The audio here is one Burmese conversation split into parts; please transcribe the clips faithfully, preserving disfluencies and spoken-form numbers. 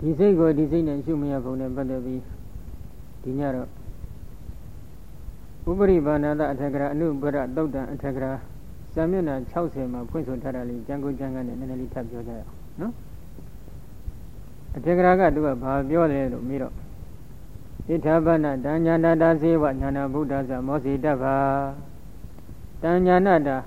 ဒီစိတ်ကိုဒီစိတ်နဲ့ရှုမရပုံနဲ့ပတ်သက်ပြီးဒီညတော့ဥပရိပါဏာတအထက်ကရာအနုပရသုတ်တံအထက်ကရာစာမျက်နှာ၆၀မှာဖွင့်ဆိုထားတာလေးကျန်ကိုကျန်ကနဲ့နည်းနည်းလေးထပ်ပြောကြရအောင်နော်အထက်ကရာကသူကဘာပြောတယ်လို့မေးတော့ဣဋ္ဌပနတဉ္ညာဏတာစေဝဉာဏဗုဒ္ဓသမောစီတ္တဗာတဉ္ညာဏတာ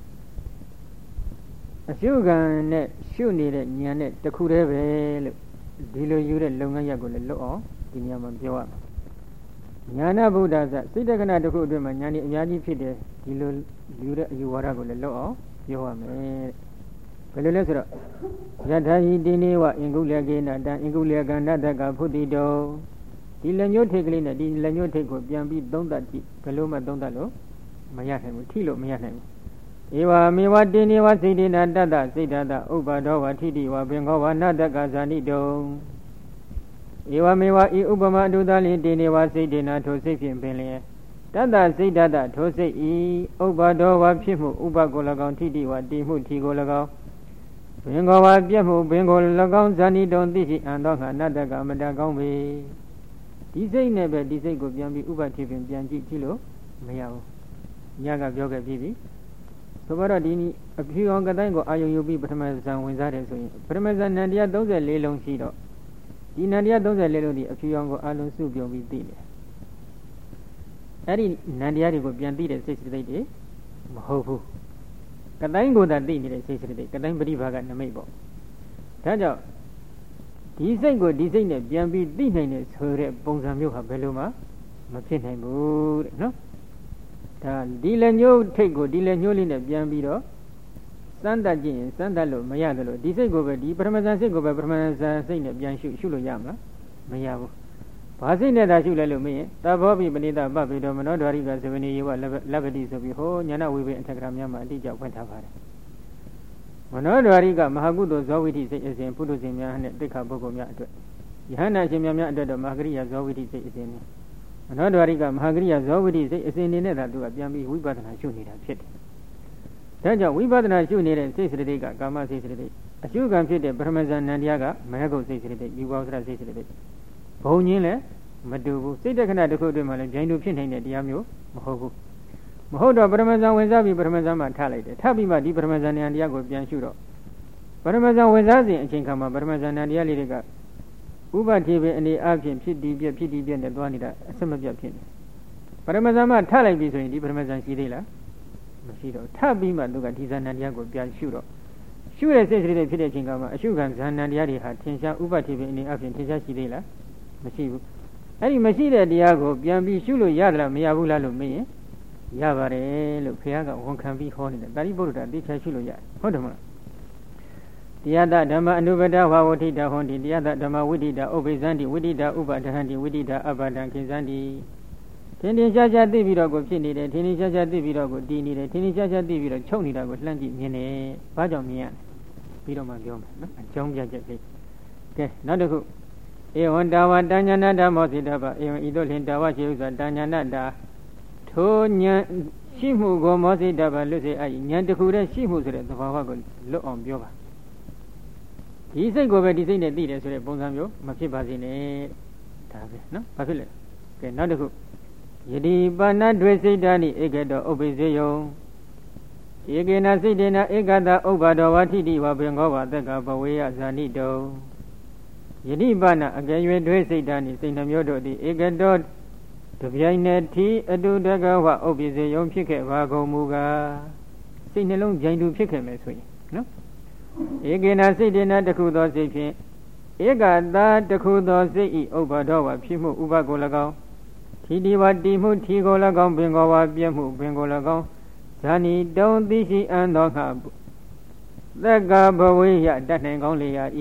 အရှုခံနဲ့ရှုနေတဲ့ဉာဏ်နဲ့တခုတည်းပဲလို့ဒီလိုယူတဲ့လုပ်ငန်းရပ်ကိုလည်းလွတ်အောင်ဒီနေရာမှာပြောရမယ်ဉာဏဗုဒ္ဓသစိတ်တက္ကနာတစ်ခုအတွင်းမှာဉာဏ်ဤအများကြီးဖြစ်တယ်ဒီလိုယူတဲ့အယူဝါဒကိုလည်းလွတ်အောင်ပြောရမယ်ဘယ်လိုလဲဆိုတော့ယထာဟိတိနေဝအင်္ဂုလကေနတံအင်္ဂုလကနတကဖုတိတောဒီလက်ညှိုးထိတ်ကလေးနဲ့ဒီလက်ညှိုးထိတ်ကိုပြန်ပြီးသုံးသပ်ကြည့်ဘယ်လိုမှသုံးသပ်လို့မရနိုင်ဘူးထိလို့မရနိုင်ဘူးဧဝမေဝတိနေဝစိတ္တေနတတ္တစိတ်တတဥပဒောဝထိတိဝပင်္ဂောဝနတကဇာနိတုံဧဝမေဝဤဥပမအတုသလိတေနေဝစိတ္တေနထိုစိတ်ဖြင့်ပင်လျင်တတ္တစိတ်တတထိုစိတ်ဤဥပဒောဝဖြစ်မှုဥပကို၎င်းထိတိဝတည်မှုထီကို၎င်းပင်္ဂောဝပြက်မှုပင်ကို၎င်းဇာနိတုံသိရှိအံသောငါနတကမတကောင်းပေဒီစိတ်နဲ့ပဲဒီစိတ်ကိုပြန်ပြီးဥပတိပင်ပြန်ကြည့်ကြည့်လို့မရဘူးညကပြောခဲ့ပြီးပြီဆိုတော့ဒီအဖြူအောင်ကတိုင်းကိုအာယုံယူပြီးပထမဇန်ဝင်စားတယ်ဆိုရင်ပထမဇန်နန္တရား၃၄လုံးရှိတော့ဒီနန္တရား၃၄လုံးဒီအဖြူအောင်ကိုအာလုံးစုပြုံပြီးသိတယ်အဲ့ဒီနန္တရားတွေကိုပြန်သိတဲ့စိတ်စိတ်တွေမဟုတ်ဘူးကတိုင်းကိုသာသိနေတဲ့စိတ်စိတ်တွေကတိုင်းပရိဘာကနမိတ်ပေါ့ဒါကြောင့်ဒီစိတ်ကိုဒီစိတ်နဲ့ပြန်ပြီးသိနိုင်တဲ့ဆိုတဲ့ပုံစံမျိုးဟာဘယ်လိုမှမဖြစ်နိုင်ဘူးတဲ့နော်ဒါဒီလက်ညှိုးထိတ်ကိုဒီလက်ညှိုးလေးနဲ့ပြန်ပြီးတော့စမ်းသပ်ကြည့်ရင်စမ်းသပ်လို့မရတယ်လို့ဒီစိတ်ကိုပဲဒီပထမဇန်စိတ်ကိုပဲပထမဇန်စိတ်နဲ့ပြန်ရှုရှုလို့ရမှာမရဘူးဘာစိတ်နဲ့သာရှုလဲလို့မင်းသဘောပိပဏိတပပိတောမနောဒွာရိကသဗ္ဗနေယေဝလဗ္ဗတိဆိုပြီးဟောညာနာဝိပင်အထက်ကရာများမှာအတိအကျဖွင့်ထားပါတယ်မနောဒွာရိကမဟာကုသိုလ်ဇောဝိတိစိတ်အစဉ်ပုထုဇဉ်များနဲ့တိက္ခပုဂ္ဂိုလ်များအတွက်ယဟန္တာရှင်များများအတွက်တော့မဟာကရိယာဇောဝိတိစိတ်အစဉ်နဲ့မနောဒွာရိကမဟာကရိယာဇောဝိတိစိတ်အစဉ်နေနဲ့သာသူကပြန်ပြီးဝိပဿနာရှုနေတာဖြစ်တယ်။ဒါကြောင့်ဝိပဿနာရှုနေတဲ့စိတ်စရတိကကာမစိတ်စရတိအရှုခံဖြစ်တဲ့ပထမဇန်နန္တရားကမဟဂုတ်စိတ်စရတိယူပေါသရစိတ်စရတိဘုံချင်းလည်းမတူဘူးစိတ်တက္ကနာတစ်ခုအတွင်းမှာလည်းဂျိုင်းတူဖြစ်နေတဲ့တရားမျိုးမဟုတ်ဘူး။မဟုတ်တော့ပထမဇန်ဝင်စားပြီးပထမဇန်မှာထားလိုက်တယ်။ထားပြီးမှဒီပထမဇန်နန္တရားကိုပြန်ရှုတော့ပထမဇန်ဝင်စားစဉ်အချိန်ခါမှာပထမဇန်နန္တရားလေးတွေကဥပတိပဲအနေအချင်းဖြစ်ဒီပြက်ဖြစ်ဒီပြက်နဲ့သွားနေတာအဆက်မပြတ်ဖြစ်နေပရမဇန်မှထလိုက်ပြီဆိုရင်ဒီပရမဇန်ရှိသေးလားမရှိတော့ထပြီးမှသူကဒီဇာဏတရားကိုပြန်ရှုတော့ရှုတဲ့စိတ်စိတ်တွေဖြစ်တဲ့အချိန်ကမှအရှုခံဇာဏတရားတွေဟာထင်ရှားဥပတိပဲအနေအချင်းထင်ရှားရှိသေးလားမရှိဘူးအဲ့ဒီမရှိတဲ့တရားကိုပြန်ပြီးရှုလို့ရတယ်လားမရဘူးလားလို့မေးရင်ရပါတယ်လို့ခင်ဗျားကဝန်ခံပြီးဟောနေတယ်တာရိပုတ္တရာအတိအကျရှုလို့ရတယ်ဟုတ်တယ်မလားတရားတဓမ္မအနုပဒဝဝဋ္ဌိတဟောတိတရားတဓမ္မဝိဋ္ဌိတဥပိသန္တိဝိဋ္ဌိတဥပဒဟန္တိဝိဋ္ဌိတအပဒံခိသန္တိထင်ထင်ရှားရှားသိပြီးတော့ကိုဖြစ်နေတယ်ထင်ထင်ရှားရှားသိပြီးတော့ကိုတည်နေတယ်ထင်ထင်ရှားရှားသိပြီးတော့ချုပ်နေတာကိုလှမ်းကြည့်မြင်တယ်ဘာကြောင့်မြင်ရပြီးတော့မှပြောမယ်နော်အကြောင်းပြချက်လေးကဲနောက်တစ်ခုဧဝံတာဝတဉ္ဇနာဓမ္မောစိတ္တပဧဝံဤသို့လင်တာဝရှိဥစ္စာတဉ္ဇနာတာထိုဉာဏ်ရှိမှုကိုမောစိတ္တပလွတ်စေအပ်ဉာဏ်တစ်ခုတည်းရှိမှုဆိုတဲ့သဘာဝကိုလွတ်အောင်ပြောပါဒီစိတ်ကိုပဲဒီစိတ်နဲ့သိတယ်ဆိုတဲ့ပုံစံမျိုးမဖြစ်ပါစေနဲ့ဒါပဲနော်ဘာဖြစ်လဲကဲနောက်တစ်ခုယတိပါဏဒွေစိတ်ဓာနိဧကတောဥပ္ပိစေယံဧကေနစိတ်တေနဧကတဥပ္ပါဒောဝထိတိဝပင်္ဂောဝသက်ကဘဝေယဇာနိတုံယတိပါဏအကယ်၍ဒွေစိတ်ဓာနိစိတ်နှမျိုးတို့သည်ဧကတောတပြိုင်နက်ထိအတုတကဝဥပ္ပိစေယံဖြစ်ခဲ့ပါကုန်မူကားစိတ်နှလုံးပြိုင်တူဖြစ်ခဲ့မယ်ဆိုရင်နော်ဧကေနစိတ်တေနတခုသောစိတ်ဖြင့်ဧကတာတခုသောစိတ်ဤဥပ္ပါဒောဝဖြစ်မှုဥပကို၎င်းထီတိဝတိမှုထီကို၎င်းပင်ကိုဝပြည့်မှုပင်ကို၎င်းဇာနိတုံသိရှိအံသောခသက္ကဘဝေယတတ်နိုင်ကောင်းလေရာဤ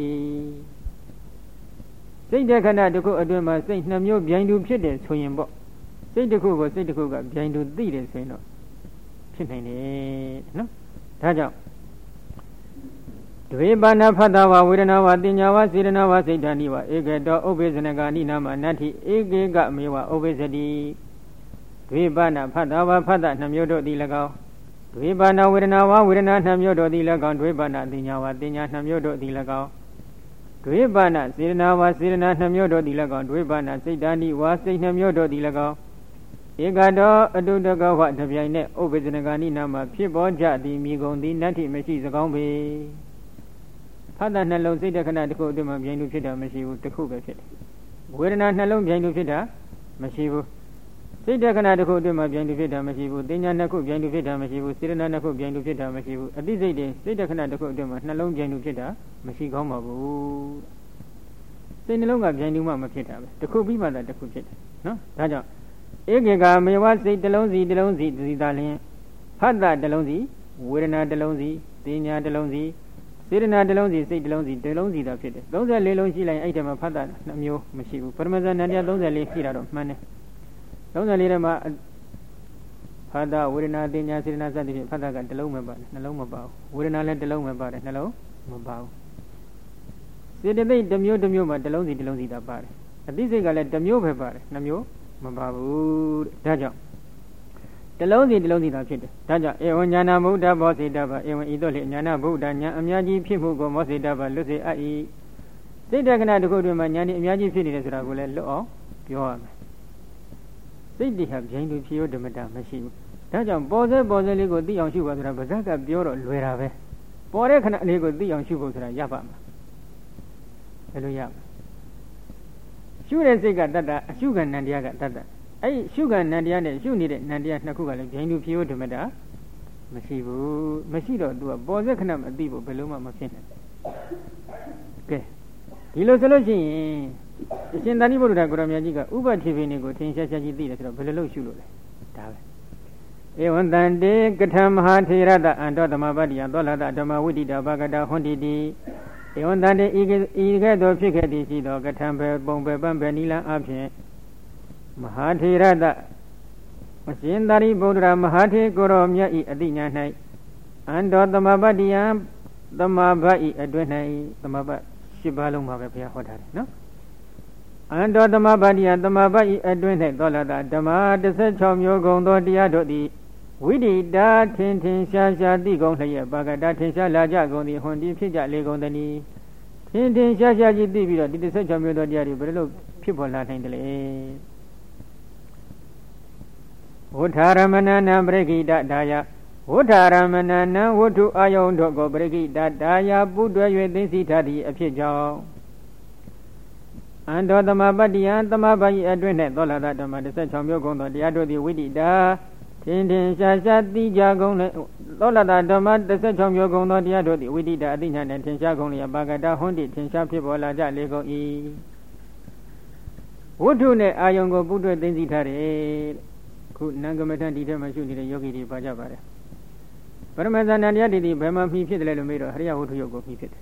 စိတ်တခဏတစ်ခုအတွင်းမှာစိတ်နှမျိုးပြိုင်တူဖြစ်တယ်ဆိုရင်ပေါ့စိတ်တစ်ခုကိုစိတ်တစ်ခုကပြိုင်တူသိတယ်ဆိုရင်တော့ဖြစ်နိုင်တယ်နော်ဒါကြောင့်ဒွေပါဏဖတ်တာဝဝေဒနာဝတင်ညာဝစေရနာဝစိတ်ဓာနိဝဧကတောဥပ္ပေဇနကာနိနာမနတ္ထိဧကေကမေဝဥပ္ပေစတိဒွေပါဏဖတ်တာဝဖတ်တာနှမျိုးတို့သည်၎င်းဒွေပါဏဝေဒနာဝဝေဒနာနှမျိုးတို့သည်၎င်းဒွေပါဏတင်ညာဝတင်ညာနှမျိုးတို့သည်၎င်းက Dwe bana sirna wa sirna namyodo dilagon, dwe bana sidani wa sig namyodo dilagon. Egado adudaga wa tabiane, obezinagani nama, piboja di migon di nati meshi zagombe. Pada nalong sidakana to the Mabianu Pita Mashivu, the Kuba Pit. Where not Nalong Bianu Pita, Mashivu. Sidakana to the Mabianu Pita Mashivu, Dinanaku Bianu Pita Mashivu, Siranako Bianu Pita Mashivu. At this day, Sidakana to the Nalong Bianu Pita, Mashigoma. Sinalonga Bianuma Pita, the Kubima that the Kupit. No, Raja. Egega may was say the Lonzi, the Lonzi, the Italian. Pada the Lonzi, where not the Lonzi, Dina the Lonzi. Sirina Delonzi, say Delonzi, Delonzi the fit. Those are Lelonzi like item of Pada, Namio, Mashivu, Parmesan, and those are Lefira of Mane. Those are Lirama Pada, Urina, Dina, Sirina, Pada, Deloma, Naloma Bow, Urina let Deloma about it, Nalo, Mabao. Say the day, the Mu, the Mu, Delonzi, Delonzi the bar. At this I let the Mu bar, Namio, Mabao, Daja. Delonzi, Delonzi the fit. Daja, Eonyana Muda, Bossy Daba, Ewan Idoli, Yana Buddha, Amyaji, people go Mossy Daba, Lucy, I E. Say Dagana to go to Manani, Amyaji Fidis Ragula, Law, Pure. Say they have Jane to Pio de Madame Machine. Daja, Bozer, Bozer, Lego, the young she was Rabazaka, Bureau, Luerave. Bore can Lego, the young she was Yapam. Hello, Yap. Sugar Sega Dada, Sugar Nandiaga Dada. I sugar Nandiana, you need it, Nandia Nakuga, Jane Pio de Meda, Mashivu, Mashido, do a Bozakanam, a Divo, Beluma Machine. Okay. Hilo Sology, the Sendanibo Gramyajiga, Uba Tivinigo, Tinshaji, Bello Shulu. Ewan Dande, Gatam Hatirada, and Dota Mabadi, and Dola Dama Widi, Bagada, Hondidi. Ewan Dande, Igado, Picadi, Gatambe, Bombe, Bambanila, Abje. Mahatirada Masindari Bodra Mahati Goromya Adina night and the Mabadia the Mabai Adwenai the Maba Shibalum Mabapia Hotar, no? And the Mabadia the Mabai Adwenai Dolada Dama the Sechom Yogondo Diadodi Widi da Tintin Shasha Digon Laya Bagada Tinsha Laja Gondi Hondi Pija Legondani Tintin Shasha Divida did the Sechom Yodia Bello people not in the Utaramana Bregida Daya Utaramana Wutu Ayon Dogo Bregida Daya Buddha Yudisita di Apijo and the Mabadia the Mabai Adwene Dola the Madison Yogon the Ado di Widida Tintin Shasha di Jagon Dola the Mad the Sechom Yogon the Ado di Widida Dina and Tinshagon Bagada Hondi Tinsha people Laja Lego E Wutune Ayongo Buddha Densitari Nangamatan detail my shooting the yogi Bajabara. Parmesan and Yadi, Bama, me fit the little mirror, Haria Utu Yogo, me fit.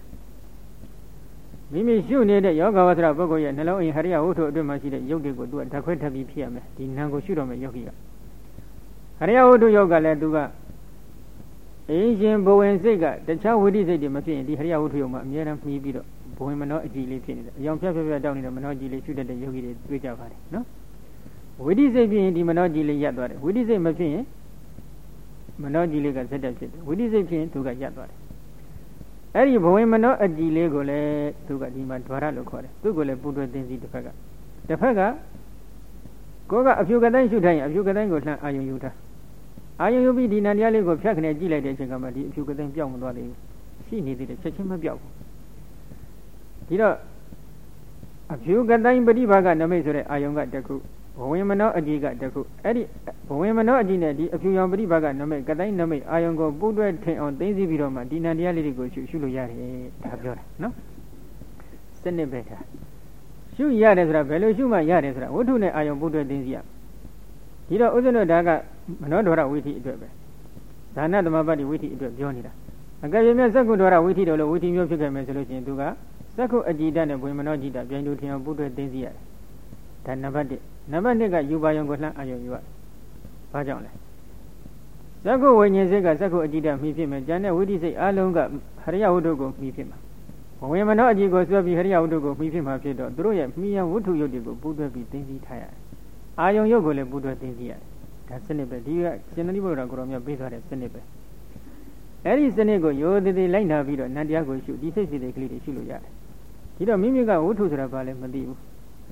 Mimi shoe near the Yoga was Rabogo and hello in Haria Utu, do my shit, Yogi go do a Taqueta B P M, the Nango Shudom Yogi. Haria Utu Yoga Laduga Asian Bow and Sega, the child would say the machine, the Haria Utu Yoma, Miram me beat up, Bohemano Gili, young people down in the Manoji, shoot at the Yogi, which are no? We did say being the Manoji Yadwar. We did say machine Manoji got set up. We did say being to get Yadwar. Every boy Mano a Gilegole to get him at Varalocore. To go le put with the Faga. The Faga Goga a few Gadan should hang, a few Gadan goes not Ayuta. Ayu be the Naniale go Piacan a Gila de Chigamadi, if you could then young body. She needed a check him a bill. You know, a few Gadan Badi Baga no measure Ayunga Deku. Women know a giga deku. Eddie, women know a gina, a few young body baga no make, Gadan no make, I go Budway on Daisy Viroma, Dina Diali go to Shuluyari, Tabura, no? Send it better. Shu Yaresra, Bello Shuma Yaresra, what do I am Budway Dinzia? He don't know Daga, Manodora witty dweber. Dana the Mabadi witty dwebionida. A guy may Sakudora witty or witty your figure resolution to ga, Saku Ajidan and Wimanoji that Bianuti and Budway Dinzia. Then Nabadi. Nabandega, you buy on Gotland, I you are. Pajala. Sago when you say Sago Adida, me him, Jana, would you say Alonga, Haria Udogo, me him. When Manoji goes to be Haria Udogo, me him, have said, Droya, me and Wutu Yodigo, Buddha be Dingy tired. I on Yogole, Buddha Dingy. That's Seneca, dear, Senabura Gromia, Bizarre, Seneca. Eddie Senego, you did the line of video, Nandiago shoot, this is the clear Shuluya. ဒီတော့မိမိကဝတ္ထုဆိုတာဘာလဲမသိဘူး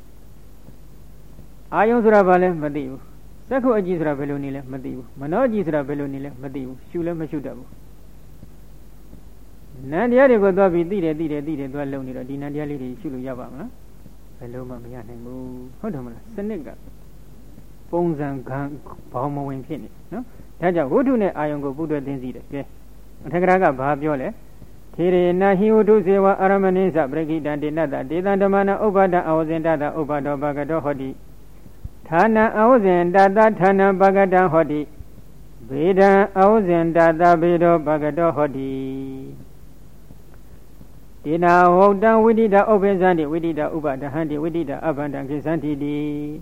အာယုံဆိုတာဘာလဲမသိဘူးစက္ခုအကြည့်ဆိုတာဘယ်လိုနေလဲမသိဘူးမနောအကြည့်ဆိုတာဘယ်လိုနေလဲမသိဘူးရှုလည်းမရှုတတ်ဘူးနန္တရားတွေကိုသွားပြီးသိတယ်သိတယ်သိတယ်သွားလုံနေတော့ဒီနန္တရားလေးတွေရှုလို့ရပါမလားဘယ်လိုမှမရနိုင်ဘူးဟုတ်တယ်မလားစနစ်ကပုံစံကံဘောင်မဝင်ဖြစ်နေနော်ဒါကြောင့်ဝတ္ထုနဲ့အာယုံကိုပုဒ်တွဲသိသိတယ်ကဲအထက်ကရာကဘာပြောလဲထေရေနဟိဝတ္ထုစေဝအာရမဏိသပရိကိတံတေနတဒေသံဓမ္မနာဥပဒံအဝဇင်တတဥပဒောဘဂတောဟောတိဌာနံအဝဇင်တတဌာနံဘဂတံဟောတိဘေဒံအဝဇင်တတဘေဒောဘဂတောဟောတိဒေနာဟုတ်တံဝိတိတဥပ္ပဇံတိဝိတိတဥပဒဟံတိဝိတိတအဘန္တံကိသံတိတိ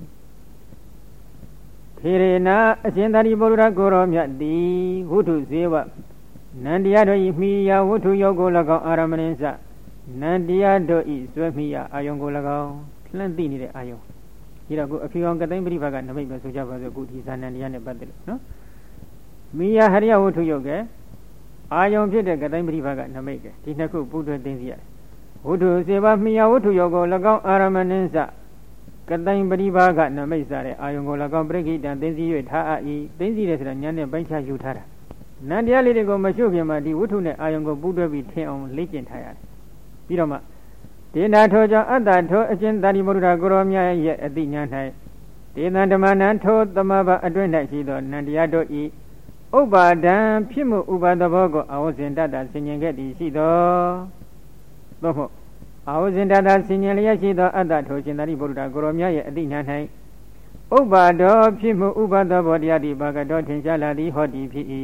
ခေရေနာအရှင်သာရိပုတ္တရာကိုရောမြတ်တိဝတ္ထုဇေဝနန္တရားတို့ဤမိယာဝတ္ထုယောကို၎င်းအာရမဏိသနန္တရားတို့ဤဆွဲမိယာအာယုံကို၎င်းလှမ်းသိနေတဲ့အာယုံဒီတော့ကိုအဖြူအောင်ကသိမ့်ပရိပါကနမိတ်ပဲဆိုကြပါစို့ခုဒီဇာနန္တရားနဲ့ပတ်သက်လို့နော်မိယာဟရိယဝတ္ထုယောကအာယုံဖြစ်တဲ့ကသိမ့်ပရိပါကနမိတ်ကဒီနှစ်ခုပူးတွဲသိသိရတယ်ဝတ္ထုစေပါမိယာဝတ္ထုယောကို၎င်းအာရမဏိသကတိုင်ပရိပါကနမိတ်စားတဲ့အာယုံကို၎င်းပရိကိတံသိသိ၍ထားအပ်၏သိသိတယ်ဆိုတာဉာဏ်နဲ့ပိုင်းခြားယူထားတာနန္တရားလေးတွေကိုမရှုခင်မှာဒီဝတ္ထုနဲ့အာယုံကိုပူးတွဲပြီးထင်အောင်လေ့ကျင့်ထားရတယ်ပြီးတော့မှဒေနာထောကြောင့်အတ္တထောအရှင်သာရိပုတ္တရာကိုရောမြတ်ရဲ့အတိညာ၌ဒေသံဓမ္မနံထောသမဘအတွင်း၌ရှိသောနန္တရားတို့ဤဥပါဒံဖြစ်မှုဥပါဒဘောကိုအဝဇင်တတဆင်ញင်ခဲ့သည်ရှိသောသို့မဟုတ်အဝဇင်တတဆင်ញင်လျက်ရှိသောအတ္တထောရှင်သာရိပုတ္တရာကိုရောမြတ်ရဲ့အတိညာ၌ဥပါဒောဖြစ်မှုဥပါဒဘောတရားဒီဘာကတော်ထင်ရှားလာသည်ဟောသည်ဖြစ်၏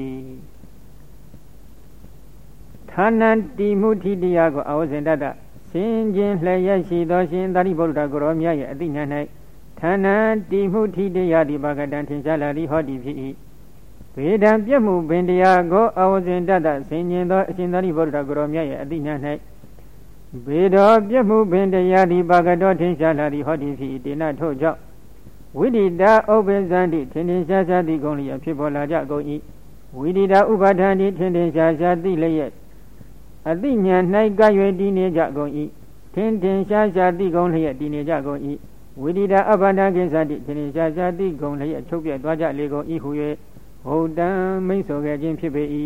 ဌာနံတိမှုထိတရားကိုအဝဇင်တတဆင်ခြင်လျက်ရှိသောရှင်သာရိပုတ္တရာကိုရောမြတ်ရဲ့အတိညာ၌ဌာနံတိမှုထိတရားဒီဘာကတံထင်ရှားလာသည်ဟောသည်ဖြစ်၏ဘေဒံပြည့်မှုပင်တရားကိုအဝဇင်တတဆင်ခြင်သောအရှင်သာရိပုတ္တရာကိုရောမြတ်ရဲ့အတိညာ၌ဘေဒောပြည့်မှုပင်တရားဒီဘာကတော်ထင်ရှားလာသည်ဟောသည်ဖြစ်၏တေနထို့ကြောင့်ဝိတိတာဥပ္ပဇံတိထင်ထင်ရှားရှားသိကုန်လျက်ဖြစ်ပေါ်လာကြကုန်၏ဝိတိတာဥပါဒံတိထင်ထင်ရှားရှားသိလျက်အသိဉာဏ်၌ကရွယ်တည်နေကြကုန်၏ထင်ထင်ရှားရှားသိကုန်လျက်တည်နေကြကုန်၏ဝိတိတာအဘန္တကိစ္စတိထင်ထင်ရှားရှားသိကုန်လျက်ချုပ်ပြတ်သွားကြလေကုန်၏ဟု၍ဟုတ်တံမိတ်ဆိုခဲ့ခြင်းဖြစ်ပေ၏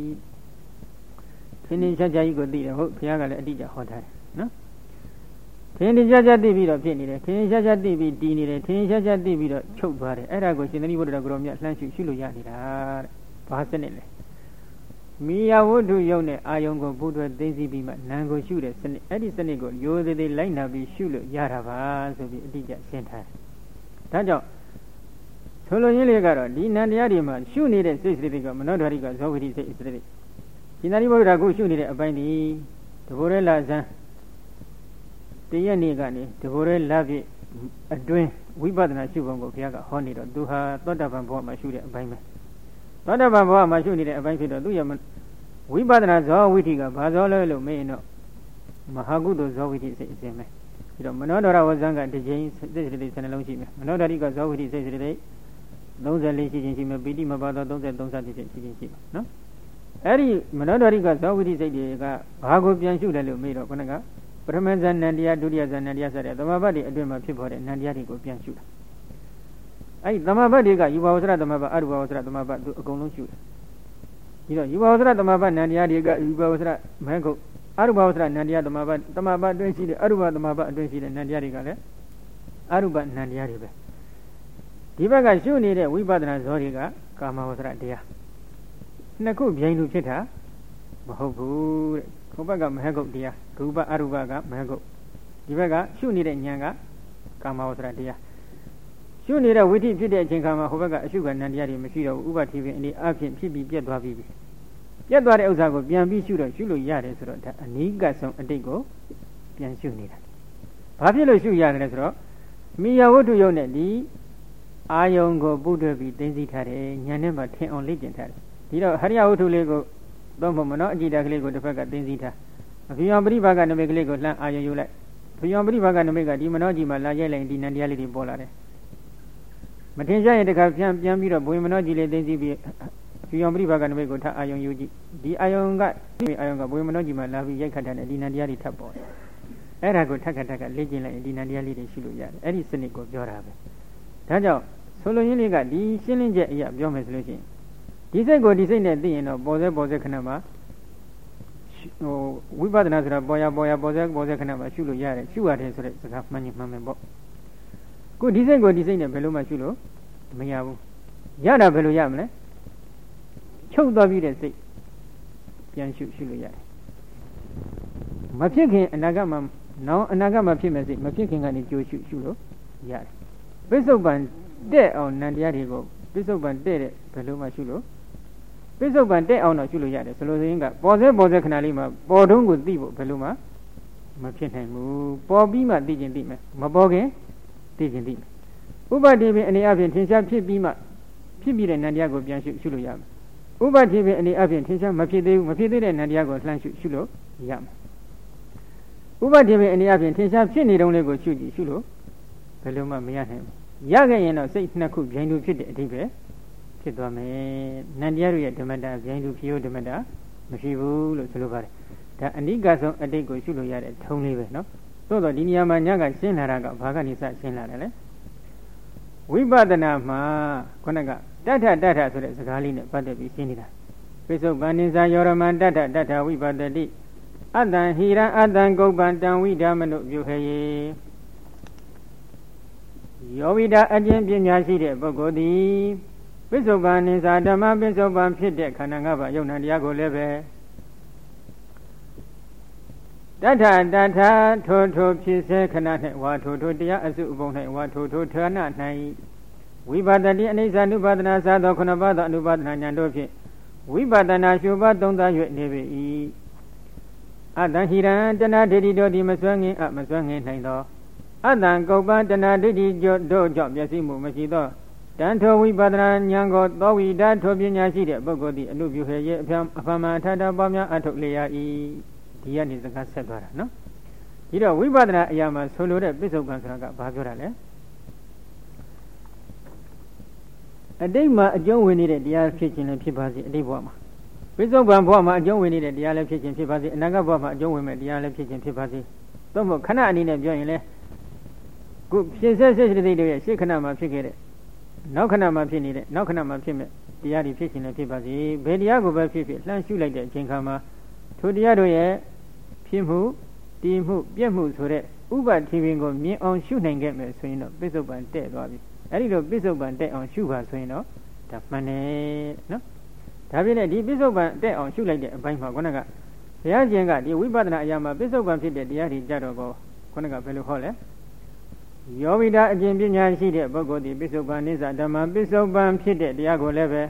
ထင်ထင်ရှားရှားကြီးကိုသိတယ်ဟုတ်ဘုရားကလည်းအတိအကျဟောထားတယ်နော်ထင်ထင်ရှားရှားသိပြီးတော့ဖြစ်နေတယ်ထင်ထင်ရှားရှားသိပြီးတည်နေတယ်ထင်ထင်ရှားရှားသိပြီးတော့ချုပ်သွားတယ်အဲ့ဒါကိုရှင်သာရိပုတ္တရာကိုရောမြတ်လှမ်းရှုရှုလို့ရနေတာတဲ့ဘာစနစ်လဲမိယာဝတ္ထုယုံနဲ့အာယုံကိုပူးတွဲသိသိပြီးမှနာမ်ကိုရှုတဲ့စနစ်အဲ့ဒီစနစ်ကိုရိုးသေးသေးလိုက်နာပြီးရှုလို့ရတာပါဆိုပြီးအတိအကျရှင်းထားတယ်ဒါကြောင့်ဆိုလိုရင်းလေးကတော့ဒီနန္တရားတွေမှာရှုနေတဲ့စိတ်စိတ်တွေကမနောဓာရိကဇောဝိတိစိတ်စိတ်တွေရှင်သာရိပုတ္တရာကိုရှုနေတဲ့အပိုင်းဒီတဘောရဲလာဇံတရက်နေ့ကနေတဘောရဲလာပြည့်အတွင်းဝိပဿနာရှုပုံကိုဘုရားကဟောနေတော့သူဟာသောတာပန်ဘဝမှာရှုတဲ့အပိုင်းပဲသောတာပန်ဘဝမှာရှုနေတဲ့အပိုင်းဖြစ်တော့သူရဝိပဿနာဇောဝိတိကဘာဇောလဲလို့မေးရင်တော့မဟာကုသိုလ်ဇောဝိတိစိတ်အစဉ်ပဲပြီးတော့မနောဒရဝဇံကတစ်ကြိမ်စိတ်စိတ်စိတ်နှလုံးရှိမယ်မနောဒရိကဇောဝိတိစိတ်စိတ်စိတ်သုံး၄ရှိခြင်းရှိမယ်ပီတိမပါတော့၃၃စသည်ဖြင့်ရှိခြင်းရှိမယ်နော်အဲ့ဒီမနောဒရိကဇောဝိတိစိတ်တွေကဘာကိုပြန်ရှုတယ်လို့မေးတော့ခဏကပထမဇန်နန္တရားဒုတိယဇန်နန္တရားဆိုတဲ့သမဘတ်တွေအတွင်းမှာဖြစ်ပေါ်တဲ့နန္တရားတွေကိုပြန်ရှုတာအဲ့ဒီသမဘတ်တွေကယူဘဝဆရသမဘတ်အရူဘဝဆရသမဘတ်သူအကုန်လုံးရှုတယ်ဒီတော့ယူဘဝဆရသမဘတ်နန္တရားတွေကယူဘဝဆရမဲကုတ်အရူဘဝဆရနန္တရားသမဘတ်သမဘတ်အတွင်းရှိတဲ့အရူဘသမဘတ်အတွင်းရှိတဲ့နန္တရားတွေကလည်းအရူဘနန္တရားတွေပဲဒီဘက်ကရှုနေတဲ့ဝိပဿနာဇောတွေကကာမဝဆရတရားနှစ်ခုပြိုင်လို့ဖြစ်တာမဟုတ်ဘူးတဲ့ဟိုဘက်ကမဟကုတ်တရားရူပအရူပကမဟကုတ်ဒီဘက်ကရှုနေတဲ့ဉာဏ်ကကာမဝဆရတရားရှုနေတဲ့ဝိသိဖြစ်တဲ့အချိန်ခါမှာဟိုဘက်ကအရှုကနန္တရားတွေမရှိတော့ဘူးဥပတိပင်အနေအဖြစ်ဖြစ်ပြီးပြတ်သွားပြီပြတ်သွားတဲ့ဥစ္စာကိုပြန်ပြီးရှုတော့ရှုလို့ရတယ်ဆိုတော့ဒါအနိကဆုံးအတိတ်ကိုပြန်ရှုနေတာဘာဖြစ်လို့ရှုရတယ်လဲဆိုတော့မိယာဝတ္ထုယုံနဲ့ဒီအာယုံကိုပုဒ်တွဲပြီးသိသိထားတယ်ဉာဏ်နဲ့မှထင်အောင်လေ့ကျင့်ထားတယ်ဒီတော့ဟရိယဝတ္ထုလေးကိုတော့မနောအကြည့်တာကလေးကိုတစ်ဖက်ကသိသိထားအဖိယံပရိပါကနမိတ်ကလေးကိုလှမ်းအာယုံယူလိုက်ဖိယံပရိပါကနမိတ်ကဒီမနောကြည့်မှာလာရိုက်လိုက်ဒီနန္တရားလေးတွေပေါ်လာတယ်မထင်ရှားရင်တခါပြန်ပြန်ပြီးတော့ဘွေမနောကြည့်လေးသိသိပြီးဖိယံပရိပါကနမိတ်ကိုထအာယုံယူကြည့်ဒီအာယုံကဒီအာယုံကဘွေမနောကြည့်မှာလာပြီးရိုက်ခတ်တယ်ဒီနန္တရားတွေထပ်ပေါ်တယ်အဲ့ဒါကိုထက်ခါထက်ကလေ့ကျင့်လိုက်ဒီနန္တရားလေးတွေရှိလို့ရတယ်အဲ့ဒီစနစ်ကိုပြောတာပဲဒါကြောင့်ဆိုလိုရင်းလေးကဒီရှင်းလင်းချက်အရာပြောမယ်ဆိုလို့ရှိရင်ဒီစိတ်ကိုဒီစိတ်နဲ့သိရင်တော့ပေါ်စေပေါ်စေခဏမှာဟိုဝိပဿနာဆိုတာပေါ်ရပေါ်ရပေါ်စေပေါ်စေခဏမှာရှုလို့ရတယ်ရှုရတယ်ဆိုတဲ့စကားမှန်ရင်မှန်မယ်ပေါ့ခုဒီစိတ်ကိုဒီစိတ်နဲ့ဘယ်လိုမှရှုလို့မရဘူးရတာဘယ်လိုရမလဲချုပ်သွားပြီးတဲ့စိတ်ပြန်ရှုရှုလို့ရတယ်မဖြစ်ခင်အနာဂတ်မှာနောက်အနာဂတ်မှာဖြစ်မဲ့စိတ်မဖြစ်ခင်ကနေကြိုးရှုရှုလို့ရတယ်ပိဿုပန်တဲ့အောင်နန္တရားတွေကိုပိဿုပန်တဲ့တဲ့ဘယ်လိုမှရှုလို့ပိဿုပန်တဲ့အောင်တော့ရှုလို့ရတယ်ဆိုလိုရင်းကပေါ်စေပေါ်စေခဏလေးမှာပေါ်တုံးကိုသိဖို့ဘယ်လိုမှမဖြစ်နိုင်ဘူးပေါ်ပြီးမှသိခြင်းသိမယ်မပေါ်ခင်သိခြင်းသိမယ်ဥပတိပင်အနေအချင်းထင်ရှားဖြစ်ပြီးမှဖြစ်ပြီးတဲ့နန္တရားကိုပြန်ရှုရှုလို့ရမယ်ဥပတိပင်အနေအချင်းထင်ရှားမဖြစ်သေးဘူးမဖြစ်သေးတဲ့နန္တရားကိုလှမ်းရှုရှုလို့ရမယ်ဥပတိပင်အနေအချင်းထင်ရှားဖြစ်နေတုံးလေးကိုရှုကြည့်ရှုလို့ဘယ်လိုမှမရနိုင်ဘူးရခဲ့ရင်တော့စိတ်နှစ်ခုပြိုင်တူဖြစ်တဲ့အဓိပ္ပာယ်ဖြစ်သွားမယ်နန္တရားရဲ့ဓမ္မတာပြိုင်တူဖြစ်ရဓမ္မတာမရှိဘူးလို့ဆိုလိုပါတယ်ဒါအနိကဆုံးအတိတ်ကိုရှုလို့ရတဲ့ထုံးလေးပဲနော်သို့တော့ဒီနေရာမှာညကရှင်းလာတာကဘာကနေစရှင်းလာတယ်လဲဝိပဿနာမှာခုနကတထတထဆိုတဲ့စကားလေးနဲ့ပတ်သက်ပြီးရှင်းနေတာပိဿုပန်နိစာယောရမံတထတထဝိပဿတိအတ္တံဟိရံအတ္တံဂုပ္ပံတံဝိဓမ္မနုပြုခေယေယောဝိဒအကျင့်ပညာရှိတဲ့ပုဂ္ဂိုလ်သည်ပိဿုပန်နိစာဓမ္မပိဿုပန်ဖြစ်တဲ့ခန္ဓာ၅ပါးယုံနာတရားကိုလည်းပဲတထတထထိုထိုဖြစ်စေခဏ၌ဝါထိုထိုတရားအစုအပုံ၌ဝါထိုထိုဌာန၌ဝိပဿတိအနိစ္စ ानु ပါဒနာစသောခုနှစ်ပါးသောအနုပါဒနာဉာဏ်တို့ဖြင့်ဝိပဿနာရှုပါသုံးသ၍နေပေ၏အတ္တဟိရံတဏှာဒိဋ္ဌိတို့သည်မစွမ်းငင်အမစွမ်းငင်နိုင်သောအတ္တကုပ္ပတဏှာဒိဋ္ဌိတို့ကြောင့်မျက်စိမှုမရှိသောတန်ထိုဝိပဿနာဉာဏ်ကိုသောဝိဒထိုပညာရှိတဲ့ပုဂ္ဂိုလ်သည်အနုပြုဟေရဲ့အဖျံအဖမအထထပေါင်းများအထုတ်လျက်၏ဒီကနေစကားဆက်သွားတာနော်ဒီတော့ဝိပဿနာအရာမှာဆိုလိုတဲ့ပိဿုပန်ဆိုတာကဘာပြောတာလဲအတိတ်မှာအကျုံးဝင်နေတဲ့တရားဖြစ်ခြင်းလည်းဖြစ်ပါစေအတိတ်ဘဝမှာပိဿုပန်ဘဝမှာအကျုံးဝင်နေတဲ့တရားလည်းဖြစ်ခြင်းဖြစ်ပါစေအနာဂတ်ဘဝမှာအကျုံးဝင်မဲ့တရားလည်းဖြစ်ခြင်းဖြစ်ပါစေသို့မဟုတ်ခဏအနေနဲ့ပြောရင်လည်းခုဖြစ်ဆက်ဆက်တဲ့တွေရဲ့ရှေ့ခဏမှာဖြစ်ခဲ့တဲ့နောက်ခဏမှာဖြစ်နေတဲ့နောက်ခဏမှာဖြစ်မဲ့တရားတွေဖြစ်ခြင်းလည်းဖြစ်ပါစေဘယ်တရားကိုပဲဖြစ်ဖြစ်လှမ်းရှုလိုက်တဲ့အချိန်ခါမှာထိုတရားတို့ရဲ့ဖြစ်မှုတည်မှုပြည့်မှုဆိုတဲ့ဥပတိပင်ကိုမြင်အောင်ရှုနိုင်ခဲ့မယ်ဆိုရင်တော့ပိဿုပန်တဲ့သွားပြီအဲ့ဒီလိုပိဿုပန်တဲ့အောင်ရှုပါဆိုရင်တော့ဒါမှန်တယ်နော်ဒါပြည့်နဲ့ဒီပိဿုပန်တဲ့အောင်ရှုလိုက်တဲ့အပိုင်းမှာခုနကဘုရားရှင်ကဒီဝိပဿနာအရာမှာပိဿုပန်ဖြစ်တဲ့တရားတွေကြတော့ကောခုနကဘယ်လိုဟောလဲယောဝိဒအကျင့်ပညာရှိတဲ့ပုဂ္ဂိုလ်ဒီပိဿုပန်နိစ္စဓမ္မပိဿုပန်ဖြစ်တဲ့တရားကိုလည်းပဲ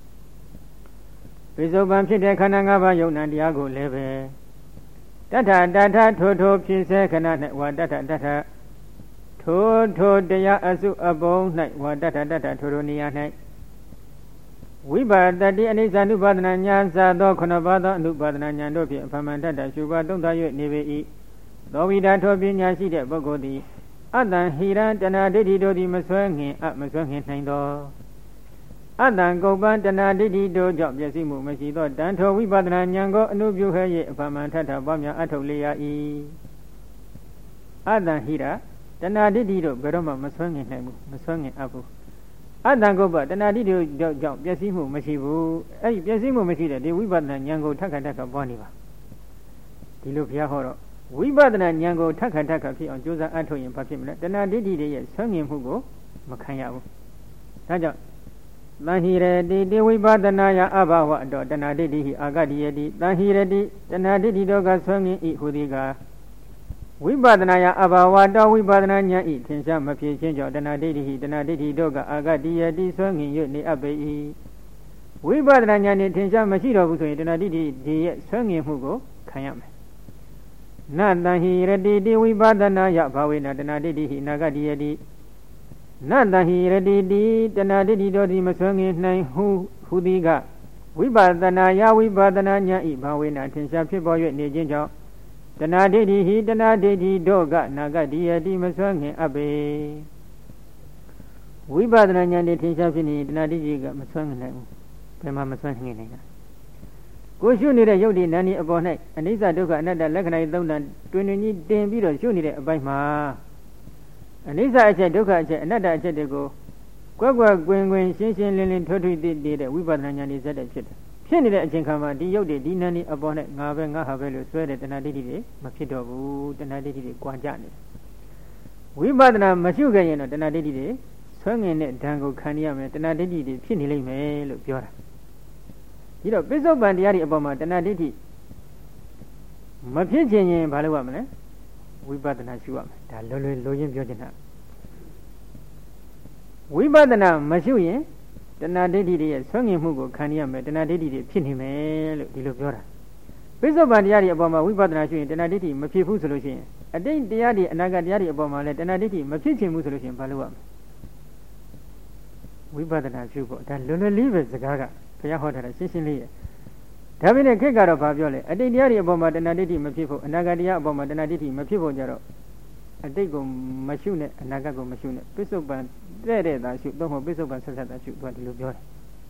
ပိဿုပန်ဖြစ်တဲ့ခန္ဓာ၅ပါးယုံနာတရားကိုလည်းပဲတထတထထိုထိုဖြစ်စေခဏ၌ဝါတထတထထိုထိုတရားအစုအပုံ၌ဝါတထတထထိုထိုနေရာ၌ဝိပါဒတိအနိစ္စ ानु ပါဒနာဉာဏ်စသောခုနှစ်ပါးသောအနုပါဒနာဉာဏ်တို့ဖြင့်အဖမန္တတရှုပါသုံးသ၍နေပေ၏သောဝိဒထိုပညာရှိတဲ့ပုဂ္ဂိုလ်သည်အတ္တဟိရံတဏှာဒိဋ္ဌိတို့သည်မဆွဲငင်အမဆွဲငင်နိုင်သောအတ္တကုပ္ပံတဏှာဒိဋ္ဌိတို့ကြောင့်ပျက်စီးမှုမရှိသောတန်ထိုဝိပဿနာဉာဏ်ကိုအနုပြုဟဲ့၍အဖမန္တတပွားများအထုတ်လျက်၏အတ္တဟိရတဏှာဒိဋ္ဌိတို့ဘယ်တော့မှမဆွဲငင်နိုင်ဘူးမဆွဲငင်အပ်ဘူးအတ္တကုပ္ပတဏှာဒိဋ္ဌိတို့ကြောင့်ပျက်စီးမှုမရှိဘူးအဲ့ဒီပျက်စီးမှုမရှိတဲ့ဒီဝိပဿနာဉာဏ်ကိုထက်ခါထက်ခါပွားနေပါဒီလိုဘုရားဟောတော့ဝိပဿနာဉာဏ်ကိုထက်ခါထက်ခါဖြစ်အောင်ကြိုးစားအထုတ်ရင်ဘာဖြစ်မလဲတဏှာဒိဋ္ဌိတွေရဲ့ဆွဲငင်မှုကိုမခံရဘူးဒါကြောင့်သံဟိရတိတိဝိပဿနာယအဘဝတောတဏှာဒိဋ္ဌိဟိအာဂတိယတိသံဟိရတိတဏှာဒိဋ္ဌိတို့ကဆွဲငင်ဤဟူသည်ကဝိပဿနာယအဘဝတောဝိပဿနာဉာဏ်ဤထင်ရှားမဖြစ်ခြင်းကြောင့်တဏှာဒိဋ္ဌိဟိတဏှာဒိဋ္ဌိတို့ကအာဂတိယတိဆွဲငင်၍နေအပ်ပေ၏ဝိပဿနာဉာဏ်ဤထင်ရှားမရှိတော့ဘူးဆိုရင်တဏှာဒိဋ္ဌိဒီရဲ့ဆွဲငင်မှုကိုခံရမယ်နတံဟိရတိတိဝိပဿနာယဘာဝေနတဏှာဒိဋ္ဌိဟိနာဂတိယတိနတံဟိရတိတိတဏှာဒိဋ္ဌိတို့သည်မဆွဲငင်နိုင်ဟုဟူသည်ကဝိပဿနာယဝိပဿနာဉာဏ်ဤဘာဝေနထင်ရှားဖြစ်ပေါ်၍နေခြင်းကြောင့်တဏှာဒိဋ္ဌိဟိတဏှာဒိဋ္ဌိတို့ကနာဂတိယတိမဆွဲငင်အပ်ပေဝိပဿနာဉာဏ်ဤထင်ရှားဖြစ်နေတဏှာဒိဋ္ဌိကမဆွဲငင်နိုင်ဘူးဘယ်မှာမဆွဲငင်နိုင်တာကိုရှုနေတဲ့ယုတ်ဒီနာနီအပေါ်၌အနိစ္စဒုက္ခအနတ္တလက္ခဏာသုံးတန်တွင်တွင်ကြီးတင်ပြီးတော့ရှုနေတဲ့အပိုင်းမှာအနိစ္စအချက်ဒုက္ခအချက်အနတ္တအချက်တွေကိုကွက်ကွက်ကွင်ကွင်ရှင်းရှင်းလင်းလင်းထွတ်ထွတ်တည်တည်တဲ့ဝိပဿနာဉာဏ်ဤစတဲ့ဖြစ်တယ်ဖြစ်နေတဲ့အချိန်ခါမှာဒီယုတ်ဒီဒီနာနီအပေါ်၌ငါပဲငါဟာပဲလို့ဆွဲတဲ့တဏှာဒိဋ္ဌိတွေမဖြစ်တော့ဘူးတဏှာဒိဋ္ဌိတွေကွာကြနေတယ်ဝိပဿနာမရှုခဲ့ရင်တော့တဏှာဒိဋ္ဌိတွေဆွဲငင်တဲ့ဓာန်ကိုခံရမယ်တဏှာဒိဋ္ဌိတွေဖြစ်နေလိမ့်မယ်လို့ပြောတာဒီတော့ပိဿုပန်တရားတွေအပေါ်မှာတဏှာဒိဋ္ဌိမဖြစ်ခြင်းရင်ဘာလို့ရမလဲဝိပဿနာရှုရမယ်ဒါလွယ်လွယ်လိုရင်းပြောချင်တာဝိပဿနာမရှုရင်တဏှာဒိဋ္ဌိတွေရဲ့ဆွဲငင်မှုကိုခံရမယ်တဏှာဒိဋ္ဌိတွေဖြစ်နေမယ်လို့ဒီလိုပြောတာပိဿုပန်တရားတွေအပေါ်မှာဝိပဿနာရှုရင်တဏှာဒိဋ္ဌိမဖြစ်ဘူးဆိုလို့ရှိရင်အတိတ်တရားတွေအနာဂတ်တရားတွေအပေါ်မှာလည်းတဏှာဒိဋ္ဌိမဖြစ်ချင်ဘူးဆိုလို့ရှိရင်ဘာလို့ရမလဲဝိပဿနာရှုဖို့ဒါလွယ်လွယ်လေးပဲစကားကဘုရားဟောထားတာရှင်းရှင်းလေးရဲ့ဒါပေမဲ့ခေတ်ကတော့ဘာပြောလဲအတိတ်တရားတွေအပေါ်မှာတဏှာဒိဋ္ဌိမဖြစ်ဖို့အနာဂတ်တရားအပေါ်မှာတဏှာဒိဋ္ဌိမဖြစ်ဖို့ကြတော့အတိတ်ကိုမရှုနဲ့အနာဂတ်ကိုမရှုနဲ့ပိဿုပန်တဲ့တဲ့သာရှုတော့မဟုတ်ပိဿုပန်ဆက်ဆက်သာရှုသူကဒီလိုပြောတယ်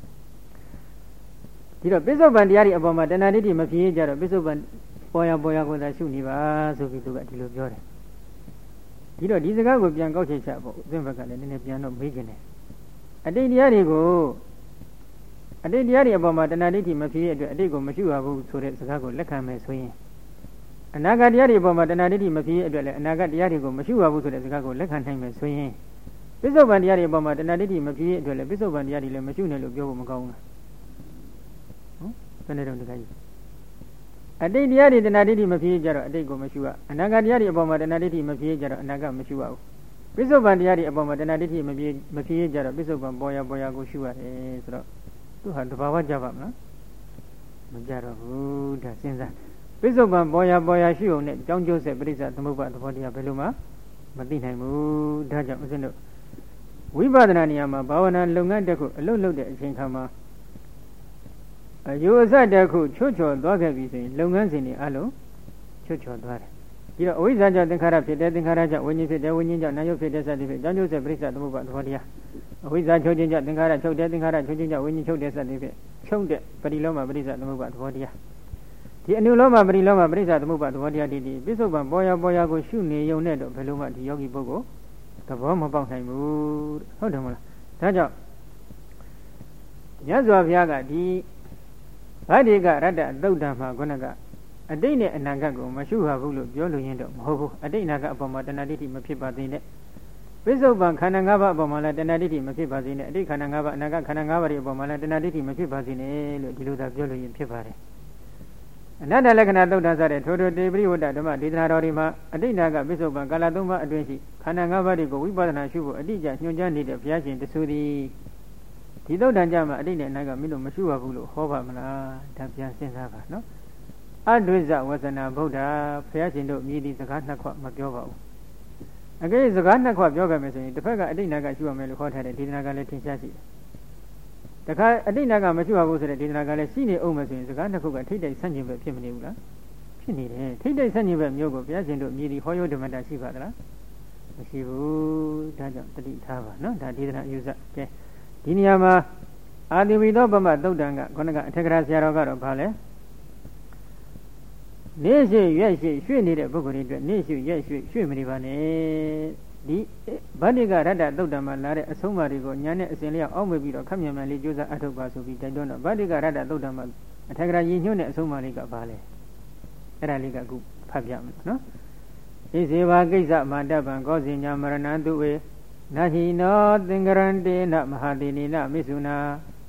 ဒီတော့ပိဿုပန်တရားတွေအပေါ်မှာတဏှာဒိဋ္ဌိမဖြစ်ကြတော့ပိဿုပန်ပေါ်ရပေါ်ရကိုသာရှုနေပါဆိုပြီးသူကဒီလိုပြောတယ်ဒီတော့ဒီစကားကိုပြန်ကောက်ချက်ချဖို့ဥစဉ်ဘက်ကလည်းနည်းနည်းပြန်တော့မေးခင်တယ်အတိတ်တရားတွေကိုအတိတ်တရားတွေအပေါ်မှာတဏှာဒိဋ္ဌိမဖြစ်ရဲ့အတွက်အတိတ်ကိုမရှုရဘူးဆိုတဲ့စကားကိုလက်ခံမယ်ဆိုရင်အနာဂတ်တရားတွေအပေါ်မှာတဏှာဒိဋ္ဌိမဖြစ်ရဲ့အတွက်လည်းအနာဂတ်တရားတွေကိုမရှုရဘူးဆိုတဲ့စကားကိုလက်ခံနိုင်မယ်ဆိုရင်ပိဿုပန်တရားတွေအပေါ်မှာတဏှာဒိဋ္ဌိမဖြစ်ရဲ့အတွက်လည်းပိဿုပန်တရားတွေလည်းမရှုနဲ့လို့ပြောဖို့မကောင်းဘူးလားဟုတ်ဘယ်နဲ့တော့ဒီကကြီးအတိတ်တရားတွေတဏှာဒိဋ္ဌိမဖြစ်ကြတော့အတိတ်ကိုမရှုရအနာဂတ်တရားတွေအပေါ်မှာတဏှာဒိဋ္ဌိမဖြစ်ကြတော့အနာဂတ်မရှုရဘူးပိဿုပန်တရားတွေအပေါ်မှာတဏှာဒိဋ္ဌိမဖြစ်မဖြစ်ကြတော့ပိဿုပန်ပေါ်ရပေါ်ရကိုရှုရတယ်ဆိုတော့သူဟာတဘာဝကြပါမလားမကြတော့ဘူးဒါစဉ်းစားပိဿုပန်ပေါ်ရပေါ်ရရှုုံနဲ့ကြောင်းကျိုးဆက်ပရိစ္ဆသမုပ္ပါသဘောတရားဘယ်လိုမှမသိနိုင်ဘူးဒါကြောင့်ဦးဇင်းတို့ဝိပဿနာနေရာမှာဘာဝနာလုပ်ငန်းတစ်ခုအလုပ်လုပ်တဲ့အချိန်ခါမှာအယုအစတစ်ခုချွတ်ချော်သွားခဲ့ပြီဆိုရင်လုပ်ငန်းစဉ်တွေအလုံးချွတ်ချော်သွားတယ်ဒီတော့အဝိဇ္ဇာကြောင့်သင်္ခါရဖြစ်တယ်သင်္ခါရကြောင့်ဝိညာဉ်ဖြစ်တယ်ဝိညာဉ်ကြောင့်နာယုဖြစ်တယ်စသဖြင့်ကြောင်းကျိုးဆက်ပရိစ္ဆသမုပ္ပါသဘောတရားအဝိဇ္ဇာချုပ်ခြင်းကြောင့်သင်္ခါရချုပ်တယ်သင်္ခါရချုပ်ခြင်းကြောင့်ဝိညာဉ်ချုပ်တယ်စသဖြင့်ချုပ်တဲ့ပရိလောမပရိစ္ဆသမုပ္ပါသဘောတရားဒီအနုလောမပရိလောမပရိစ္ဆသမုပ္ပါသဘောတရားဒီဒီပိဿုပန်ပေါ်ရပေါ်ရကိုရှုနေုံနဲ့တော့ဘယ်လိုမှဒီယောဂီပုဂ္ဂိုလ်သဘောမပေါက်နိုင်ဘူးဟုတ်တယ်မလားဒါကြောင့်မြတ်စွာဘုရားကဒီဗတ္တိကရတ္တသုတ်တံမှာခုနကအတိတ်နဲ့အနာဂတ်ကိုမရှုရဘူးလို့ပြောလို့ရင်တော့မဟုတ်ဘူးအတိတ်အနာဂတ်အပေါ်မှာတဏှာဒိဋ္ဌိမဖြစ်ပါသေးနဲ့ပိဿုပန်ခန္ဓာ၅ပါးအပေါ်မှာလည်းတဏှာဒိဋ္ဌိမဖြစ်ပါသေးနဲ့အတိတ်ခန္ဓာ၅ပါးအနာဂတ်ခန္ဓာ၅ပါးတွေအပေါ်မှာလည်းတဏှာဒိဋ္ဌိမဖြစ်ပါသေးနဲ့လို့ဒီလိုသာပြောလို့ရင်ဖြစ်ပါတယ်အနတ္တလက္ခဏာသုတ်တံစတဲ့ထိုထိုတေပရိဝတ္တဓမ္မဒေသနာတော်ဒီမှာအတိတ်အနာဂတ်ပိဿုပန်ကာလသုံးပါးအတွင်းရှိခန္ဓာ၅ပါးတွေကိုဝိပဿနာရှုဖို့အတိအကျညွှန်ကြားနေတဲ့ဘုရားရှင်တဆူသည်ဒီသုတ်တံကြမှာအတိတ်နဲ့အနာဂတ်မင်းတို့မရှုရဘူးလို့ဟောပါမလားဒါပြန်စဉ်းစားပါနော်အဒွိဇဝဇနာဗုဒ္ဓဘုရားရှင်တို့မြည်သည့်စကားနှစ်ခွမပြောပါဘူးအကယ်စကားနှစ်ခွပြောခဲ့မယ်ဆိုရင်တစ်ဖက်ကအတိတ်နာကရှုရမယ်လို့ဟောထားတဲ့ဒေသနာကလည်းထင်ရှားရှိတယ်တခါအတိတ်နာကမရှုရဘူးဆိုတဲ့ဒေသနာကလည်းရှိနေအောင်မယ်ဆိုရင်စကားနှစ်ခုကထိတ်တိုက်ဆန့်ကျင်ဘက်ဖြစ်မနေဘူးလားဖြစ်နေတယ်ထိတ်တိုက်ဆန့်ကျင်ဘက်မျိုးကိုဘုရားရှင်တို့မြည်သည့်ဟောယုဓမ္မတာရှိပါသလားမရှိဘူးဒါကြောင့်တတိထားပါနော်ဒါဒေသနာအယူဆကဲဒီနေရာမှာအာတိဝိသောပမသုတ်တံကခေါင်းကအထက်ကရာဆရာတော်ကတော့ဘာလဲနေ့ရှိရက်ရှိရွှေ့နေတဲ့ပုဂ္ဂိုလ်တွေအတွက်နေ့ရှိရက်ရှိရွှေ့မနေပါနဲ့ဒီဗတ္တိကရတ္တသုတ်တံမှာလာတဲ့အဆုံးအမတွေကိုညာနဲ့အစဉ်လျောက်အောက်မေ့ပြီးတော့ခက်မြန်မြန်လေးကြိုးစားအထောက်ပါဆိုပြီးတိုက်တွန်းတော့ဗတ္တိကရတ္တသုတ်တံမှာအထက်ကရာရည်ညွှန်းတဲ့အဆုံးအမလေးကဘာလဲအဲ့ဒါလေးကအခုဖတ်ပြမယ်နော်ဣဇေဝကိစ္စမာတပံကောဇိညာမရဏတုဝေနာဟိနောသင်္ကရန္တေနမဟာတိနိနမိစုနာ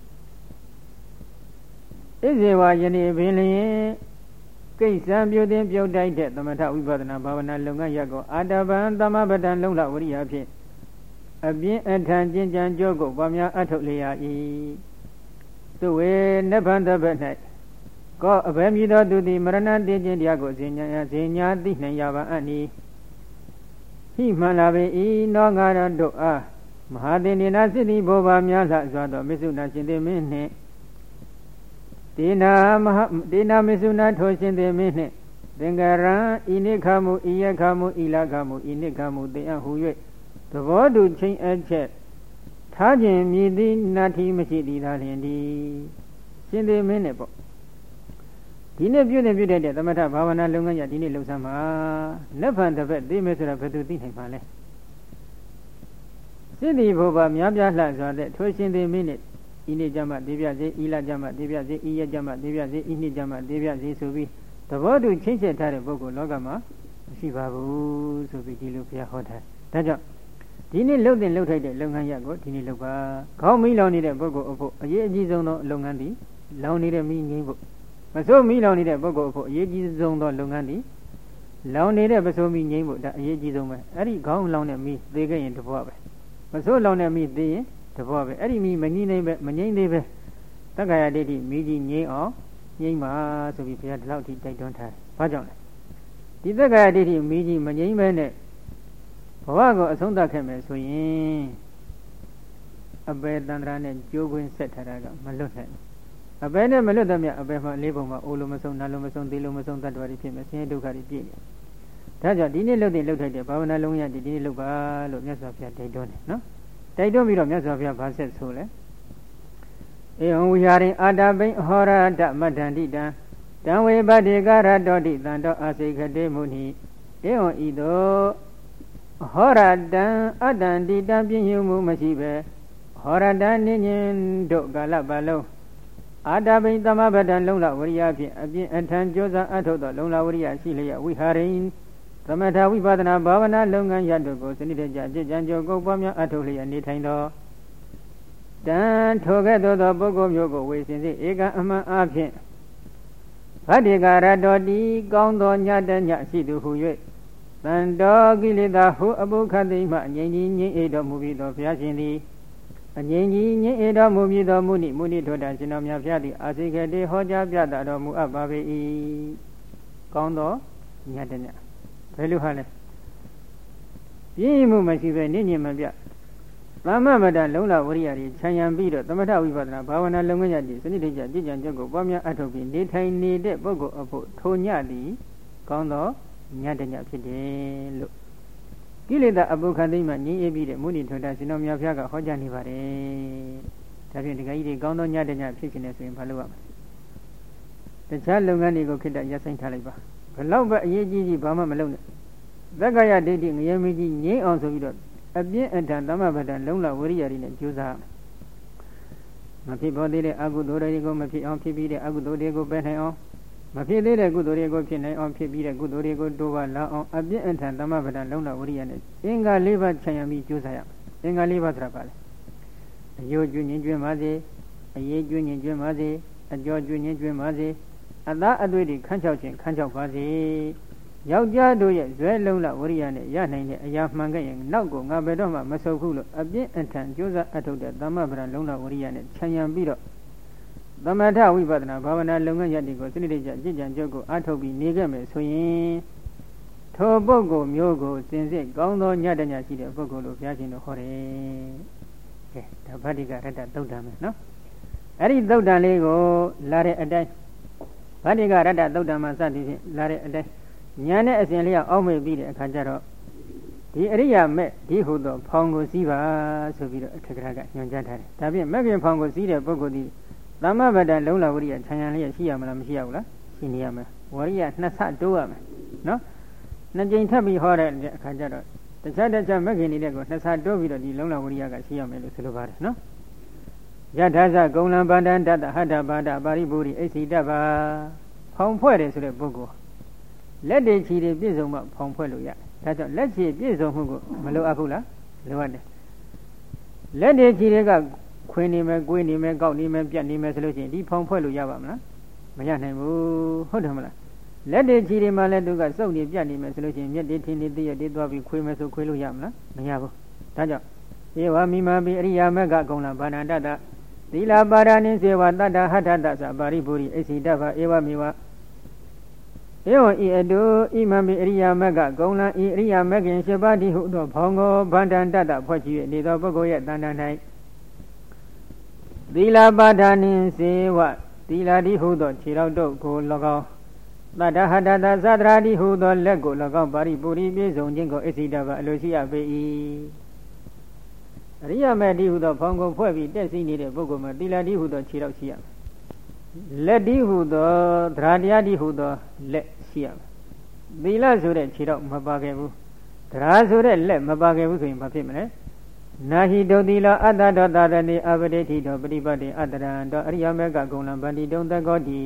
ဣဇေဝယနေ့ပင်လျင်ကိစ္စံပြုတင်ပြုတ်တိုက်တဲ့သမထဝိပဿနာဘာဝနာလုပ်ငန်းရပ်ကိုအာတပံသမပဒံလုံလဝရိယဖြင့်အပြင်းအထန်ကျင့်ကြံကြိုးကိုပွားများအထုတ်လျာ၏သူဝေနဗ္ဗန္တဘ၌ကောအဘယ်မည်သောသူသည်မရဏတေခြင်းတရားကိုဇင်ညာဇင်ညာသိနိုင်ရပါအံ့ဤဟိမှန်လာပေ၏နောငါတို့အားမဟာသင်္နေနာစိတ္တိဘောဘာများလှစွာသောမိစ္ဆုနာရှင်သေမင်းနှင့်တေနာမဟာတေနာမိစ္ဆုနာထိုရှင်သေမင်းနှင့်သင်္ကရံဤနိခမှုဤယခမှုဤလခမှုဤနိခမှုတေအဟူ၍သဘောတူချင်းအချက်ထားခြင်းမြည်သည်နာထီမရှိသည်သာလျင်ဒီရှင်သေမင်းနဲ့ပေါ့ဒီနေ့ပြုနေပြုတဲ့သမထဘာဝနာလုပ်ငန်းရဒီနေ့လှုပ်ဆမ်းမှာလက်ဖန်တစ်ဖက်သိမယ်ဆိုတာဘယ်သူသိနိုင်ပါလဲစိတ္တိဘုရားများပြားလှစွာတဲ့ထိုရှင်သေမိနဲ့ဤနေ့ကြမှာသေးပြစေဤလကြမှာသေးပြစေဤရက်ကြမှာသေးပြစေဤနှစ်ကြမှာသေးပြစေဆိုပြီးသဘောတူချင်းချက်ထားတဲ့ပုဂ္ဂိုလ်လောကမှာမရှိပါဘူးဆိုပြီးဒီလိုဘုရားဟောထားဒါကြောင့်ဒီနေ့လှုပ်တဲ့လှုပ်ထိုက်တဲ့လုပ်ငန်းရကိုဒီနေ့လှုပ်ပါခေါင်းမီးလောင်နေတဲ့ပုဂ္ဂိုလ်အဖို့အရေးအကြီးဆုံးသောလုပ်ငန်းသည်လောင်နေတဲ့မီးငြိမ်းဖို့မစိုးမီးလောင်နေတဲ့ပုဂ္ဂိုလ်အဖို့အရေးကြီးဆုံးသောလုပ်ငန်းသည်လောင်နေတဲ့ပစိုးမီးငြိမ်းဖို့ဒါအရေးကြီးဆုံးပဲအဲ့ဒီခေါင်းလောင်တဲ့မီးသေခဲ့ရင်တဘောပဲမစိုးလောင်တဲ့မီးသေရင်တဘောပဲအဲ့ဒီမီးမငြိမ်းသေးပဲမငြိမ်းသေးပဲတက္ကရာဒိဋ္ဌိမီးကြီးငြိမ်းအောင်ငြိမ်းပါဆိုပြီးဘုရားဒီလောက်ထိတိုက်တွန်းထားတယ်ဘာကြောင့်လဲဒီတက္ကရာဒိဋ္ဌိမီးကြီးမငြိမ်းပဲနဲ့ဘဝကိုအဆုံးသတ်ခဲ့မယ်ဆိုရင်အပေတန္တရာနဲ့ကြိုးခွင်းဆက်ထားတာကမလွတ်နိုင်ဘူးအပေနဲ့မလွတ်တဲ့မြတ်အပေမှာလေးပုံမှာအိုလိုမဆုံးနာလိုမဆုံးသေးလိုမဆုံးတတ္တဝါတွေဖြစ်မယ်ဆင်းရဲဒုက္ခတွေပြည့်နေဒါကြောင့်ဒီနေ့လှုပ်တဲ့လှုပ်ထိုက်တဲ့ဘာဝနာလုံးရဒီနေ့လှုပ်ပါလို့မြတ်စွာဘုရားတိုက်တွန်းတယ်နော်တိုက်တွန်းပြီးတော့မြတ်စွာဘုရားဗာဆက်ဆိုလဲဧဝံဝိဟာရင်အာတာပိဟောရတမတ္တန္တိတံတံဝေပတိကာရတောတိတံတောအာစိခတေမုနိဧဝံဤသို့ဟောရတံအတ္တန္တိတံပြည့်ညူမှုမရှိပဲဟောရတံနိညင်တို့ကာလပတ်လုံးအာတာပိသမဗဒံလုံလဝရိယဖြင့်အပြင်အထံကြိုးစားအထုတ်သောလုံလဝရိယရှိလျက်ဝိဟာရင်သမထဝိပဿနာဘာဝနာလုပ်ငန်းရတို့ကိုစနစ်တကျအကျဉ်းချကြိုးကိုပွားများအထုတ်လျက်နေထိုင်သောတန်ထိုကဲ့သို့သောပုဂ္ဂိုလ်မျိုးကိုဝေစင်စေဧကအမှန်အားဖြင့်ဗတ္တိကာရတော်တိကောင်းသောညတညရှိသူဟု၍တန်တော်ကိလေသာဟုအပုခတ်သိမှအငြိမ့်ကြီးငြိမ့်အေတော်မူပြီးသောဘုရားရှင်သည်အငြိမ့်ကြီးငြိမ့်အေတော်မူပြီးသောမုနိမုနိထိုတံရှင်တော်မြတ်ဘုရားသည်အာစိခေတေဟောကြားပြသတော်မူအပ်ပါပေ၏ကောင်းသောညတညဘယ်လိုဟာလဲပြင်းမှုမရှိပဲနိညင်မပြသမ္မမတလုံလဝရိယတွေခြံရံပြီးတော့သမထဝိပဿနာဘာဝနာလုပ်ငန်းရည်စနစ်တကျကြည်ကြံချက်ကိုပွားများအထောက်ပြီးနေထိုင်နေတဲ့ပုဂ္ဂိုလ်အဖို့ထိုညသည်ကောင်းသောညတညဖြစ်တယ်လို့ကိလေသာအပုခတ်သိမှငြိမ်းအေးပြီးတဲ့မုနိထွန်တာရှင်တော်မြတ်ဘုရားကဟောကြားနေပါတယ်။ဒါဖြင့်ဒီကကြီးတွေကောင်းသောညတညဖြစ်ခြင်းနဲ့ဆိုရင်ဘာလုပ်ရမလဲ။တခြားလုပ်ငန်းတွေကိုခေတ္တရပ်ဆိုင်းထားလိုက်ပါ။ဘလောက်ပဲအရေးကြီးကြီးဘာမှမလုပ်နဲ့။သက္ကရာဒိဋ္ဌိငရဲမကြီးငြိမ်းအောင်ဆိုပြီးတော့အပြင်းအထန်သမဗဒံလုံလဝရိယတွေနဲ့ကြိုးစားမဖြစ်ပေါ်သေးတဲ့အကုသိုလ်တွေကိုမဖြစ်အောင်ဖြစ်ပြီးတဲ့အကုသိုလ်တွေကိုပယ်နိုင်အောင်မဖြစ်သေးတဲ့ကုသိုလ်တွေကိုဖြစ်နိုင်အောင်ဖြစ်ပြီးတဲ့ကုသိုလ်တွေကိုတိုးပါလာအောင်အပြင်းအထန်သမဗဒံလုံလဝရိယနဲ့အင်္ဂါ၄ပါးခြံရံပြီးကြိုးစားရအင်္ဂါ၄ပါးဆိုတာပါလေအယိုးကျွညင်ကျွင်းပါစေအရေးကျွညင်ကျွင်းပါစေအကျော်ကျွညင်ကျွင်းပါစေအသားအသွေးတွေခန်းချောက်ခြင်းခန်းချောက်ပါစေယောက်ျားတို့ရဲ့ဇွဲလုံးလဝရိယနဲ့ရနိုင်တဲ့အရာမှန်ခဲ့ရင်နောက်ကိုငါဘယ်တော့မှမဆုပ်ဘူးလို့အပြင်းအထန်ကြိုးစားအထုတ်တဲ့သမဗဒံလုံလဝရိယနဲ့ခြံရံပြီးတော့သမထဝိပဿနာဘာဝနာလုပ်ငန်းရည်တွေကိုစနစ်တကျကြည်ကြံကြုတ်ကိုအထုတ်ပြီးနေခဲ့မယ်ဆိုရင်ထိုပုဂ္ဂိုလ်မျိုးကိုစင်စစ်ကောင်းသောညတညရှိတဲ့ပုဂ္ဂိုလ်လို့ဘုရားရှင်တို့ဟောတယ်။ကဲဒါဗတ္တိကရတ္တသုတ်တံပဲနော်။အဲ့ဒီသုတ်တံလေးကိုလာတဲ့အတိုင်းဗတ္တိကရတ္တသုတ်တံမှာစသည်ဖြင့်လာတဲ့အတိုင်းဉာဏ်နဲ့အစဉ်လေးအောက်မေ့ပြီးတဲ့အခါကျတော့ဒီအရိယာမဲ့ဒီဟုသောဖောင်ကိုစီးပါဆိုပြီးတော့အထက်ကရာကညွှန်ကြားထားတယ်။ဒါဖြင့်မဲ့ခင်ဖောင်ကိုစီးတဲ့ပုဂ္ဂိုလ်ဒီသမ္မဗဒံလုံလဝရိယခြံရံလေးရှိရမလားမရှိရဘူးလားရှိနေရမယ်ဝရိယနှစ်ဆတိုးရမယ်နော်နှစ်ကြိမ်ထပ်ပြီးဟောတဲ့အခါကျတော့တခြားတခြားမဲ့ခင်နေတဲ့ကိုနှစ်ဆတိုးပြီးတော့ဒီလုံလဝရိယကရှိရမယ်လို့ဆိုလိုပါတယ်နော်ယထာဇဂုံလံဗန္တံတတဟတဘာဒပါရိပုရိအိသိတဗာဖောင်ဖွဲ့တယ်ဆိုတဲ့ပုဂ္ဂိုလ်လက်တွေချီတွေပြည့်စုံမှဖောင်ဖွဲ့လို့ရဒါကြောင့်လက်ချီပြည့်စုံမှုကိုမလိုအပ်ဘူးလားလိုအပ်တယ်လက်တွေချီတွေကခွင်းနေမယ်၊ကိုယ်နေမယ်၊ကောက်နေမယ်၊ပြတ်နေမယ်ဆိုလို့ရှိရင်ဒီဖောင်ဖွဲ့လို့ရပါမလားမရနိုင်ဘူးဟုတ်တယ်မလားလက်တွေချီတွေမှလည်းသူကစုပ်နေပြတ်နေမယ်ဆိုလို့ရှိရင်မျက်တွေထင်းနေတည့်ရတည်သွားပြီးခွေးမယ်ဆိုခွေးလို့ရမလားမရဘူးဒါကြောင့်ဧဝမိမာပိအရိယာမဂ္ဂကုံလဘာဏတတသီလပါဒာနိစေဝတတ္တဟထတသပါရိပုရိအိသိတဗဧဝမိဝဧဝံဤအတုဣမံပိအရိယာမဂ္ဂကုံလဤအရိယာမဂ္ဂင်၈ပါးတိဟုသောဖောင်ကိုဗန္တံတတဖွဲ့ချီ၍နေသောပုဂ္ဂိုလ်ရဲ့တဏ္ဍာ၌သီလပါဒာနိစေဝသီလတိဟုသောခြေတော်တို့ကို၎င်းတတ္တဟတတသသရာတိဟုသောလက်ကို၎င်းပါရိပုရိပြည့်စုံခြင်းကိုအိသိတဗအလိုရှိရပေ၏အရိယာမေတိဟုသောဖောင်ကိုဖွဲ့ပြီးတက်စီနေတဲ့ပုဂ္ဂိုလ်မှာသီလတိဟုသောခြေတော်ရှိရမယ်လက်ဒီဟုသောသရတရားဒီဟုသောလက်ရှိရမယ်သီလဆိုတဲ့ခြေတော့မပါခဲ့ဘူးသရဆိုတဲ့လက်မပါခဲ့ဘူးဆိုရင်ဘာဖြစ်မလဲနာဟိတုသီလအတ္တတောသာရဏိအပတိထိတောပฏิပတ်တိအတ္တရံတောအရိယမေကဂုဏံဗန္တိတုံတကောတိ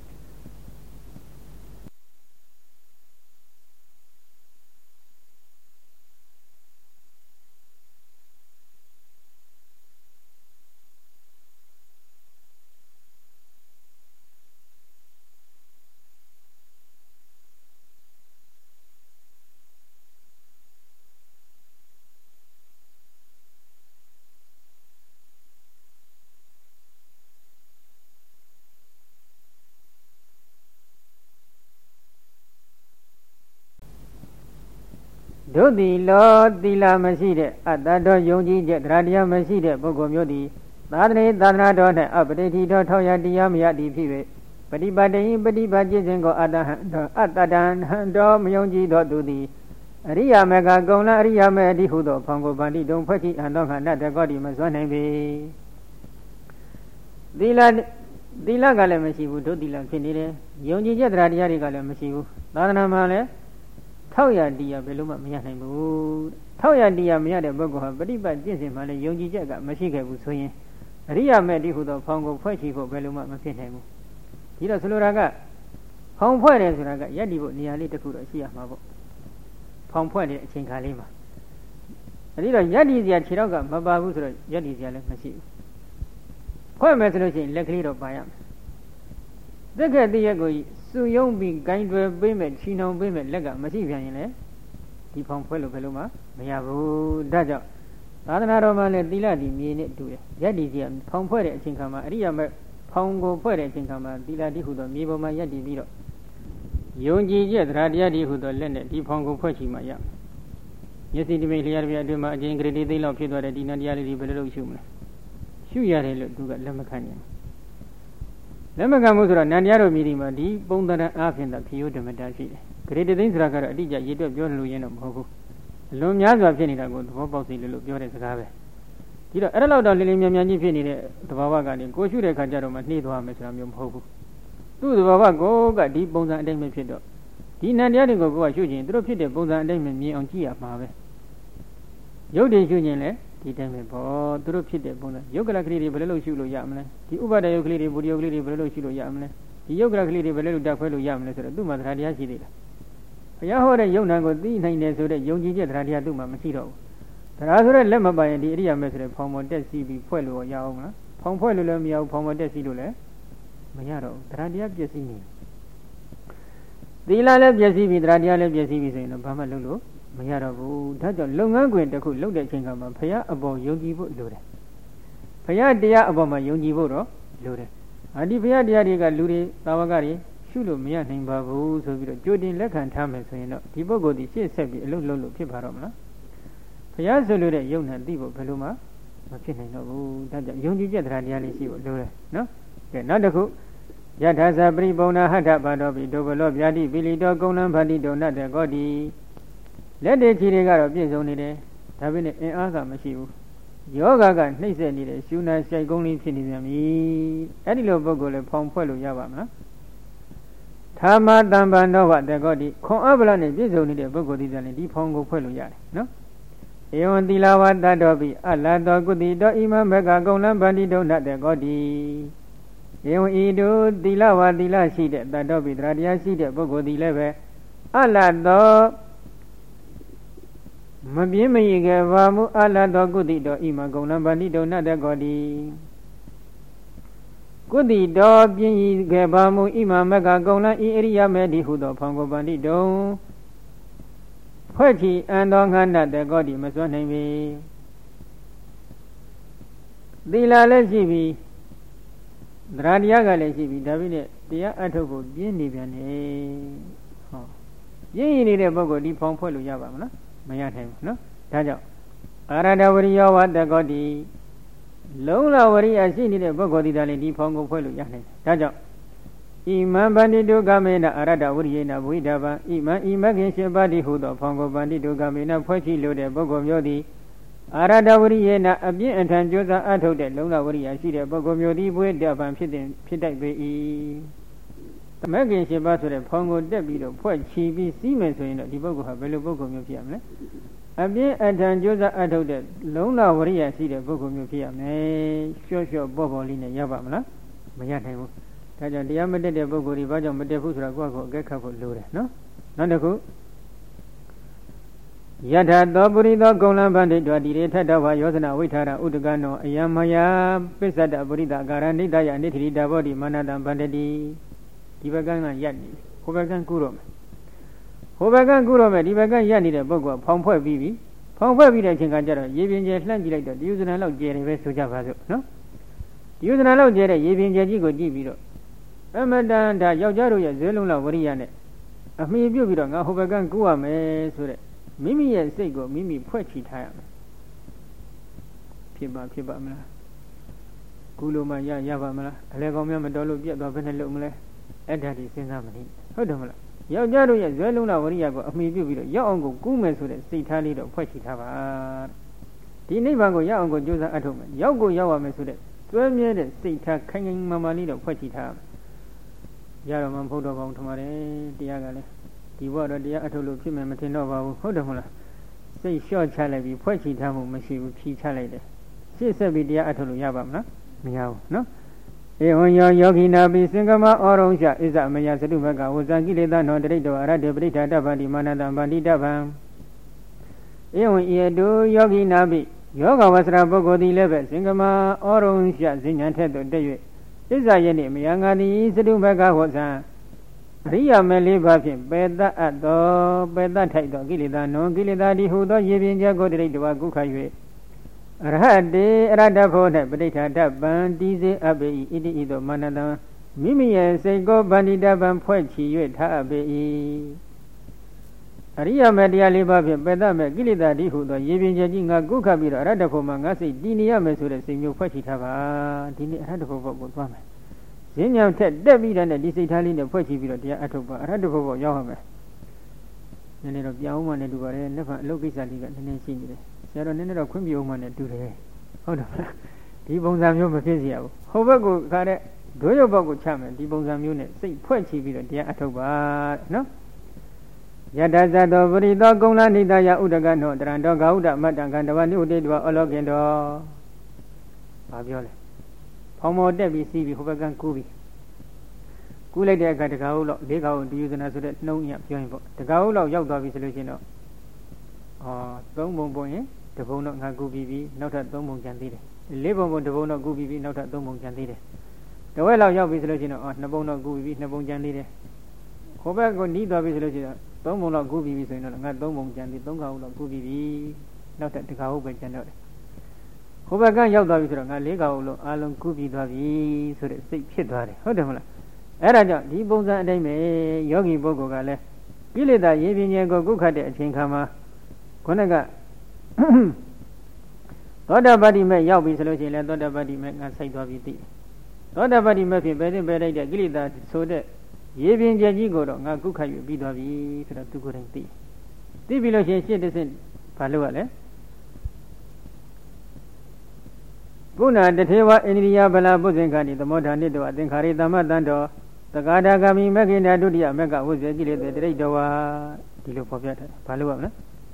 ဒုတိလောသီလမရှိတဲ့အတ္တတော်ယုံကြည်ချက်တရားတရားမရှိတဲ့ပုဂ္ဂိုလ်မျိုးသည်သာသနေသာသနာတော်၌အပတိတိတော်ထောက်ရတရားမရသည်ဖြစ်၍ပฏิပတ်တိပฏิပတ်ခြင်းစဉ်ကိုအတ္တဟံတော်အတ္တတံဟံတော်မယုံကြည်သောသူသည်အရိယာမေကဂုဏအရိယာမေအတိဟုသောဖောင်ကိုဗန္တိတုံဖွဲ့ချီအံတော်ခန္ဓာတကောတိမစွမ်းနိုင်ပေသီလသီလကလည်းမရှိဘူးဒုတိလဖြစ်နေတယ်ယုံကြည်ချက်တရားတရားတွေကလည်းမရှိဘူးသာသနာမှာလည်းထောက်ရတရားဘယ်လို့မှမရနိုင်ဘူးထောက်ရတရားမရတဲ့ပုဂ္ဂိုလ်ဟာပฏิပတ်ကျင့်စဉ်မှာလည်းယုံကြည်ချက်ကမရှိခဲ့ဘူးဆိုရင်အရိယာမေတ္တိဟုသောဖောင်ကိုဖွဲ့ချီဖို့ဘယ်လို့မှမဖြစ်နိုင်ဘူးဒီတော့ဆိုလိုတာကဖောင်ဖွဲ့တယ်ဆိုတာကယက်တီဖို့နေရာလေးတစ်ခုတော့ရှိရမှာပေါ့ဖောင်ဖွဲ့တဲ့အချိန်ခါလေးမှာအဲဒီတော့ယက်တီစရာခြေတော့ကမပါဘူးဆိုတော့ယက်တီစရာလည်းမရှိဘူးဖွဲ့မယ်ဆိုလို့ရှိရင်လက်ကလေးတော့ပါရမယ်သက်ခက်တည်းရက်ကိုစုယုံပြီးဂိုင်းတွယ်ပေးမဲ့ချီနှောင်ပေးမဲ့လက်ကမရှိပြန်ရင်လေဒီဖောင်ဖွဲ့လို့ဘယ်လိုမှမရဘူးဒါကြောင့်သာသနာတော်မှာလည်းသီလဒီမြေနဲ့တူတယ်ယက်ဒီစီကဖောင်ဖွဲ့တဲ့အချိန်ခါမှာအရိယာမဲ့ဖောင်ကိုဖွဲ့တဲ့အချိန်ခါမှာသီလဒီဟုသောမြေပေါ်မှာယက်ဒီပြီးတော့ယုံကြည်ချက်တရားတရားဒီဟုသောလက်နဲ့ဒီဖောင်ကိုဖွဲ့ချီမှရမျက်စိတမိတ်လျှာတစ်ပြအတွင်းမှာအကျဉ်းဂရတိသိလောက်ဖြစ်သွားတဲ့ဒီနတရားလေးဒီဘယ်လိုလုပ်ရှုမလဲရှုရတယ်လို့သူကလက်မခံနိုင်လက်မခံမှုဆိုတော့နန္တရားတို့မြည်ဒီမှာဒီပုံသဏ္ဍာန်အားဖြင့်သာခရိုးဓမ္မတာရှိတယ်ဂရေတသိန်းဆိုတာကတော့အတိအကျရေတွက်ပြောလို့ရရင်တော့မဟုတ်ဘူးအလွန်များစွာဖြစ်နေတာကိုသဘောပေါက်စေလို့ပြောတဲ့စကားပဲဒီတော့အဲ့ဒါတော့လင်းလင်းမြန်မြန်ကြီးဖြစ်နေတဲ့သဘာဝကနေကိုရှုတဲ့ခါကျတော့မှနှေးသွားမယ်ဆိုတာမျိုးမဟုတ်ဘူးသူ့သဘာဝကိုကဒီပုံစံအတိုင်းပဲဖြစ်တော့ဒီနန္တရားတွေကိုကိုကရှုခြင်းသူတို့ဖြစ်တဲ့ပုံစံအတိုင်းပဲမြင်အောင်ကြည့်ရမှာပဲရုပ်တည်ရှုခြင်းလည်းဒီတိုင်းပဲပေါ့သူတို့ဖြစ်တဲ့ပုံစံယုတ်ကလကလေးတွေဘယ်လိုလုပ်ရှုလို့ရမလဲဒီဥပါဒယုတ်ကလေးတွေဗုဒ္ဓယုတ်ကလေးတွေဘယ်လိုလုပ်ရှုလို့ရမလဲဒီယုတ်ကလကလေးတွေဘယ်လိုလုပ်တက်ခွဲလို့ရမလဲဆိုတော့သူ့မှာတရားတရားရှိသေးလားဘုရားဟောတဲ့ယုံနာကိုသိနိုင်တယ်ဆိုတဲ့ယုံကြည်ချက်တရားတရားသူ့မှာမရှိတော့ဘူးတရားဆိုတဲ့လက်မပိုင်ရင်ဒီအရိယာမဲ့ဆိုတဲ့ဖောင်ပေါ်တက်စီပြီးဖွဲ့လို့ရအောင်မလားဖောင်ဖွဲ့လို့လည်းမရဘူးဖောင်ပေါ်တက်စီလို့လည်းမရတော့ဘူးတရားတရားပြည့်စည်နေသီလလည်းပြည့်စည်ပြီးတရားတရားလည်းပြည့်စည်ပြီးဆိုရင်တော့ဘာမှလုပ်လို့မရတော့ဘူးဒါကြောင့်လုပ်ငန်းခွင်တစ်ခုလုပ်တဲ့အချိန်ကမှဘုရားအပေါ်ယုံကြည်ဖို့လိုတယ်ဘုရားတရားအပေါ်မှာယုံကြည်ဖို့တော့လိုတယ်အဒီဘုရားတရားတွေကလူတွေသာဝကတွေရှုလို့မရနိုင်ပါဘူးဆိုပြီးတော့ကြိုတင်လက်ခံထားမယ်ဆိုရင်တော့ဒီပုဂ္ဂိုလ်ဒီရှေ့ဆက်ပြီးအလုပ်လုပ်လို့ဖြစ်ပါတော့မလားဘုရားဆိုလို့တဲ့ယုံနဲ့သိဖို့ဘယ်လိုမှမဖြစ်နိုင်တော့ဘူးဒါကြောင့်ယုံကြည်ချက်တရားတရားလေးရှိဖို့လိုတယ်နော်ကဲနောက်တစ်ခုယထာဇပရိပုံနာဟထဘာတော်ပိဒုဗလောဗျာတိပိလိတောကုံလံဗန္တိတောနတ္တကောတိလက်တွေခြေတွေကတော့ပြည့်စုံနေတယ်ဒါပေမဲ့အင်အားကမရှိဘူးယောဂကနှိမ့်ဆက်နေတယ်ရှုနာရှိုက်ကုန်းလေးဖြစ်နေပြန်ပြီအဲ့ဒီလိုပုဂ္ဂိုလ်လည်းဖောင်ဖွဲ့လို့ရပါမလားသာမတံပန္နောဝတကောတိခွန်အပလနဲ့ပြည့်စုံနေတဲ့ပုဂ္ဂိုလ်ဒီတယ်ဒီဖောင်ကိုဖွဲ့လို့ရတယ်နော်ဧဝံသီလဝတ္တတောပိအလတောကုတိတောဣမံဘဂကုံလံဗန္တိတုံနတ္တကောတိဧဝံဤတုသီလဝသီလရှိတဲ့တတ္တောပိတရားတရားရှိတဲ့ပုဂ္ဂိုလ်ဒီလည်းပဲအလတောမပြင်းမရခဲ့ပါမူအလတောကုတိတောဣမံကုံလံဗန္တိတုံနတ္တကောတိကုတိတောပြင်းဤခဲ့ပါမူဣမံမကကုံလံဤအရိယမေတိဟုသောဖောင်ကိုဗန္တိတုံဖွဲ့ချီအံတော်ငါနတ္တကောတိမစွမ်းနိုင်ပေသီလလည်းရှိပြီတရားတရားကလည်းရှိပြီဒါပေမဲ့တရားအထုတ်ဖို့ပြင်းနေပြန်နေဟောပြင်းရနေတဲ့ပုဂ္ဂိုလ်ဒီဖောင်ဖွဲ့လို့ရပါမလားမရနိုင်ဘူးနော်ဒါကြောင့်အာရဒဝရိယောဝတ္တကောတိလုံးလဝရိယရှိနေတဲ့ပုဂ္ဂိုလ်ဒီသားလေးဒီဖောင်ကိုဖွဲ့လို့ရနိုင်တယ်ဒါကြောင့်ဣမံဗန္တိတုကမေနအာရဒဝရိယေနဘုိဒဗံဣမံဣမခင်ရှင်ပါတိဟုသောဖောင်ကိုဗန္တိတုကမေနဖွဲ့ချီလို့တဲ့ပုဂ္ဂိုလ်မျိုးသည်အာရဒဝရိယေနအပြင်းအထန်ကြိုးစားအထုတ်တဲ့လုံလဝရိယရှိတဲ့ပုဂ္ဂိုလ်မျိုးသည်ဘွေးတပံဖြစ်တဲ့ဖြစ်တတ်ပေ၏မဂ္ဂင်ရှင်ပါဆိုတဲ့ဖောင်ကိုတက်ပြီးတော့ဖွဲ့ချီပြီးစီးမယ်ဆိုရင်တော့ဒီပုဂ္ဂိုလ်ဟာဘယ်လိုပုဂ္ဂိုလ်မျိုးဖြစ်ရမလဲအပြင်းအထန်ကြိုးစားအထုတ်တဲ့လုံလဝရိယရှိတဲ့ပုဂ္ဂိုလ်မျိုးဖြစ်ရမယ်လျှော့လျှော့ပေါ့ပေါ့လေးနဲ့ရပါမလားမရနိုင်ဘူးဒါကြောင့်တရားမတက်တဲ့ပုဂ္ဂိုလ်တွေဘာကြောင့်မတက်ဘူးဆိုတာကိုယ့်ကိုယ်အကဲခတ်ဖို့လိုတယ်နော်နောက်တစ်ခုယထာသောပုရိသောကုံလံဗန္တိတောတိရေထတ္တဝါယောဇနာဝိထာရဥဒကနောအယမယပစ္စတပုရိသကာရဏိတယနိတိတာဘောတိမာနတံဗန္တတိဒီဘက်ကကရက်နေဟိုဘက်ကကုတော့မယ်ဟိုဘက်ကကုတော့မယ်ဒီဘက်ကရက်နေတဲ့ပုဂ္ဂိုလ်ကဖောင်ဖွဲ့ပြီးပြီဖောင်ဖွဲ့ပြီးတဲ့အချိန်ကကျတော့ရေပြင်ကျဲလှမ်းကြည့်လိုက်တော့ဒီဥဇနာလောက်ကျဲတယ်ပဲဆိုကြပါစို့နော်ဒီဥဇနာလောက်ကျဲတဲ့ရေပြင်ကျဲကြီးကိုကြည့်ပြီးတော့အမတန်ဒါယောက်ျားတို့ရဲ့ဇွဲလုံးလောက်ဝရိယနဲ့အမိပြုတ်ပြီးတော့ငါဟိုဘက်ကကုရမယ်ဆိုတဲ့မိမိရဲ့စိတ်ကိုမိမိဖွဲ့ချီထားရမယ်ဖြစ်ပါဖြစ်ပါမလားကုလို့မှရရပါမလားအလဲကောင်းများမတော်လို့ပြတ်သွားဘယ်နဲ့လုပ်မလဲအဲ့ဒါဒီစဉ်းစားမနေဟုတ်တယ်မလားယောက်ျားတို့ရဲ့ဇွဲလုံးလာဝရိယကိုအမိပြုတ်ပြီးတော့ရောက်အောင်ကိုကူးမယ်ဆိုတဲ့စိတ်ထားလေးတော့ဖွဲ့ချီထားပါဒီနိဗ္ဗာန်ကိုရောက်အောင်ကိုကြိုးစားအထောက်မယ်ရောက်ကိုရောက်ရမယ်ဆိုတဲ့တွဲမြဲတဲ့စိတ်ထားခိုင်ခိုင်မာမာလေးတော့ဖွဲ့ချီထားရတော့မှမဟုတ်တော့ပါဘူးထမတယ်တရားကလည်းဒီဘဝတော့တရားအထုတ်လို့ဖြစ်မယ်မထင်တော့ပါဘူးဟုတ်တယ်မဟုတ်လားစိတ်လျှော့ချလိုက်ပြီးဖွဲ့ချီထားမှုမရှိဘူးဖြီးချလိုက်တယ်ရှေ့ဆက်ပြီးတရားအထုတ်လို့ရပါမလားမရဘူးနော်ဧဝံယောယောဂိနာပိစင်္ကမဩရုံရှဣဇမယသတုဘကဝဇံကိလေသာနောတရိတောအရတ္တပရိဋ္ဌာတဗ္ဗတိမာနတံဗန္တိတဗံဧဝံဤတုယောဂိနာပိယောဂဝဆရာပုဂ္ဂိုလ်သည်လည်းပဲစင်္ကမဩရုံရှဇဉ္ညာထက်သို့တက်၍ဣဇယနေ့မယံငါသည်သတုဘကဝဇံအရိယာမဲလေးပါဖြင့်ပေတတ်အပ်သောပေတတ်ထိုက်သောကိလေသာနောကိလေသာဒီဟုသောရေပြင်ချက်ကိုတရိတ္တဝါကုခ၍အရဟတေအရတ္တဖို့၌ပဋိဋ္ဌာတပံတိစေအပေ၏ဣတိဤသို့မာနတံမိမိရဲ့စိတ်ကိုဗန္တိတပံဖွဲ့ချီ၍ထားအပေ၏အရိယာမဲတရားလေးပါဖြင့်ပေတတ်မဲ့ကိလေသာဒီဟုသောရေပြင်ချက်ကြီးငါကုခပြီးတော့အရတ္တဖို့မှာငါစိတ်တည်နေရမယ်ဆိုတဲ့စိတ်မျိုးဖွဲ့ချီထားပါဒီနေ့အရတ္တဖို့ကိုသွားမယ်ဈဉ္ညာထက်တက်ပြီးတဲ့ဒီစိတ်ထားလေးနဲ့ဖွဲ့ချီပြီးတော့တရားအထုတ်ပါအရဟတဖို့ဖို့ရောက်ရမယ်နည်းနည်းတော့ပြောင်းမှနဲ့တူပါတယ်လက်ဖက်အလုပ်ကိစ္စလေးကနည်းနည်းရှိနေတယ်ဆရာတော်နည်းနည်းတော့ခွင့်ပြုမှနဲ့တူတယ်ဟုတ်တယ်မလားဒီပုံစံမျိုးမဖြစ်စီရဘူးဟိုဘက်ကခါတဲ့ဒွေရုပ်ဘက်ကိုချမယ်ဒီပုံစံမျိုးနဲ့စိတ်ဖွဲ့ချီပြီးတော့တရားအထုတ်ပါနော်ယတဇတောပရိသောကုံလနိတယဥဒကနောတရံတော်ဂௌဒမတ္တံကံတဝနိဥတေတဝအလောကင်တော်ဘာပြောလဲဖောင်မော်တက်ပြီးစီးပြီးဟိုဘက်ကကူးပြီးကူးလိုက်တဲ့အခါတကားဟုတ်လောက်လေးကားဟုတ်ဒီယူဇနာဆိုတဲ့နှုံးရပြောရင်ပေါ့တကားဟုတ်လောက်ရောက်သွားပြီဆိုလို့ရှိရင်တော့အော်သုံးပုံပုံရင်တပုံတော့ငါကူးပြီးပြီးနောက်ထပ်သုံးပုံကျန်သေးတယ်လေးပုံပုံတပုံတော့ကူးပြီးပြီးနောက်ထပ်သုံးပုံကျန်သေးတယ်တဝက်လောက်ရောက်ပြီဆိုလို့ရှိရင်တော့အော်နှစ်ပုံတော့ကူးပြီးပြီးနှစ်ပုံကျန်သေးတယ်ဟိုဘက်ကိုနီးသွားပြီဆိုလို့ရှိရင်သုံးပုံလောက်ကူးပြီးပြီးဆိုရင်တော့ငါသုံးပုံကျန်သေးသုံးကားဟုတ်လောက်ကူးပြီးပြီးနောက်ထပ်တကားဟုတ်ပဲကျန်တော့တယ်ဟိုဘက်ကရောက်သွားပြီဆိုတော့ငါလေးကောင်လုံးအားလုံးကူးပြီးသွားပြီဆိုတဲ့စိတ်ဖြစ်သွားတယ်ဟုတ်တယ်မလားအဲ့ဒါကြောင့်ဒီပုံစံအတိုင်းပဲယောဂီပုဂ္ဂိုလ်ကလည်းကိလေသာရေပြင်ကျဲကိုကုခတ်တဲ့အချိန်ခါမှာခုနကသောတာပတ္တိမေရောက်ပြီဆိုလို့ရှိရင်လည်းသောတာပတ္တိမေငါစိုက်သွားပြီသိသောတာပတ္တိမေဖြင့်ပဲတင်ပဲလိုက်တဲ့ကိလေသာဆိုတဲ့ရေပြင်ကျဲကြီးကိုတော့ငါကုခတ်ယူပြီးသွားပြီဆိုတော့သူကိုယ်တိုင်သိသိပြီလို့ရှိရင်ရှင်းတစ်ဆင့်ဘာလုပ်ရလဲပုဏ္ဏတထေဝအိန္ဒိယဗလာပုဇင်္ဂတိသမောဓာနိတောအသင်္ခါရိသမတံတောသကာဒဂမိမဂ္ဂိဏဒုတိယမဂ္ဂဝိဇ္ဇကိလေသေတရိတဝါဒီလိုဖော်ပြထားတယ်ဘာလို့ရမလဲ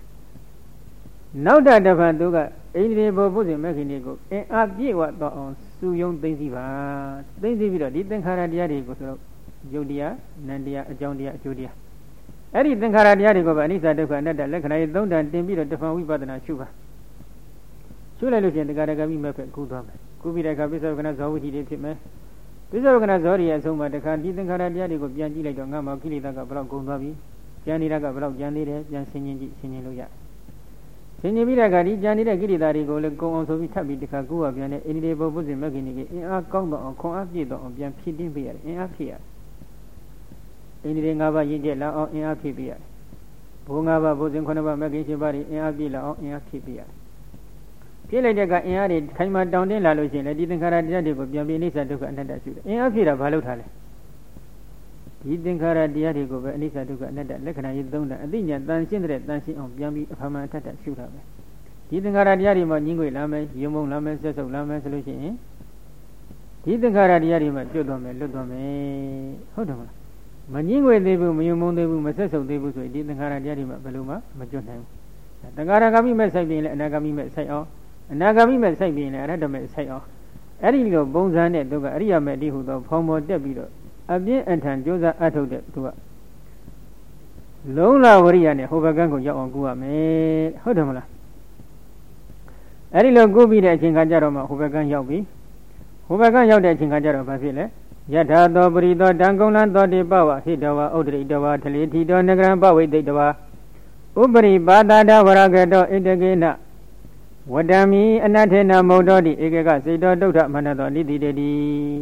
နောက်တဖန်သူကအိန္ဒိယဘောပုဇင်မဂ္ဂိဏကိုအင်အားပြည့်ဝတော့အောင်စုယုံသိသိပါသိသိပြီးတော့ဒီသင်္ခါရတရားတွေကိုဆိုတော့ယုတ်တရားနံတရားအကြောင်းတရားအကျိုးတရားအဲ့ဒီသင်္ခါရတရားတွေကိုပဲအနိစ္စဒုက္ခအနတ္တလက္ခဏာရေးသုံးတန်တင်ပြီးတော့တဖန်ဝိပဿနာရှုပါရှုလိုက်လို့ရှိရင်တရားကမိမဲ့ဖက်ကူးသွားမယ်ကူးပြီးတဲ့အခါပိဿဝကနာဇောဝိတိတွေဖြစ်မယ်ပိဿဝကနာဇောရီရဲ့အဆုံးမှာတခါဒီသင်္ခါရတရားတွေကိုပြန်ကြည့်လိုက်တော့ငါမှကိလေသာကဘယ်တော့ကုန်သွားပြီကြံနေတာကဘယ်တော့ကြံသေးတယ်ပြန်ဆင်ញင်ကြည့်ဆင်ញင်လို့ရဆင်ញင်ပြီးတဲ့အခါဒီကြံနေတဲ့ကိလေသာတွေကိုလည်းကုန်အောင်ဆိုပြီးထပ်ပြီးတခါကူးရပြန်တဲ့အိန္ဒိယဘုဇ္ဇင်မဂ္ဂိဏီကအင်အားကောင်းတော့အောင်ခွန်အားပြည့်တော့အောင်ပြန်ဖြည့်တင်းပေးရတယ်အင်အားဖြည့်ရတယ်အိန္ဒိယ၅ပါးရင့်ကျက်လာအောင်အင်အားဖြည့်ပေးရတယ်ဘုံ၅ပါးဘုဇ္ဇင်ခုနှစ်ပါးမဂ္ဂင်၈ပါးတွေအင်အားပြည့်လာအောင်အင်အားဖြည့်ပေးရတယ်ပြည့်လိုက်တဲ့ကအင်အားတွေခိုင်မာတောင်းတင်းလာလို့ရှိရင်လည်းဒီသင်္ခါရတရားတွေကိုပြန်ပြီးအိဋ္ဌဒုက္ခအနတ္တရှုတယ်အင်အားဖြည့်တာဘာလို့ထားလဲဒီသင်္ခါရတရားတွေကိုပဲအိဋ္ဌဒုက္ခအနတ္တလက္ခဏာရေးသုံးတာအသိဉာဏ်တန်ရှင်းတဲ့တန်ရှင်းအောင်ပြန်ပြီးအဖမှန်အထက်ထရှုတာပဲဒီဒီသင်္ခါရတရားတွေမှာညှင်းငွေလာမယ်ယုံမုံလာမယ်ဆက်ဆုပ်လာမယ်ဆိုလို့ရှိရင်ဒီသင်္ခါရတရားတွေမှာပြုတ်သွားမယ်လွတ်သွားမယ်ဟုတ်တယ်မလားမညှင်းငွေသေးဘူးမယုံမုံသေးဘူးမဆက်ဆုပ်သေးဘူးဆိုရင်ဒီသင်္ခါရတရားတွေမှာဘယ်လိုမှမကျွတ်နိုင်ဘူးသင်္ခါရဂါမိမဲ့စိုက်ပြင်းလဲအနာဂါမိမဲ့စိုက်အောင်အနာဂါမိမဲ့စိုက်ပြင်းလဲအရဟတမဲ့စိုက်အောင်အဲ့ဒီလိုပုံစံနဲ့သူကအရိယာမဲ့တိဟုသောဖောင်ပေါ်တက်ပြီးတော့အပြင်းအထန်ကြိုးစားအထုတ်တဲ့သူကလုံးလာဝရိယနဲ့ဟိုဘက်ကန်းကိုရောက်အောင်ကူရမယ်ဟုတ်တယ်မလားအဲ့ဒီလိုကူပြီးတဲ့အချိန်ခါကျတော့မှဟိုဘက်ကန်းရောက်ပြီဟိုဘက်ကန်းရောက်တဲ့အချိန်ခါကျတော့ဘာဖြစ်လဲယထာသောပရိသောတံကုံလံသောတိပဝဟိတဝဥဒရိတဝထလေထီတောနဂရံပဝိတိတဝဥပရိပါဒဒဝရကတောဣတကေနဝတ္တမိအနထေနမုဒ္ဒောတိဧကကစေတောဒုဋ္ဌမနတောနိတိတေတိ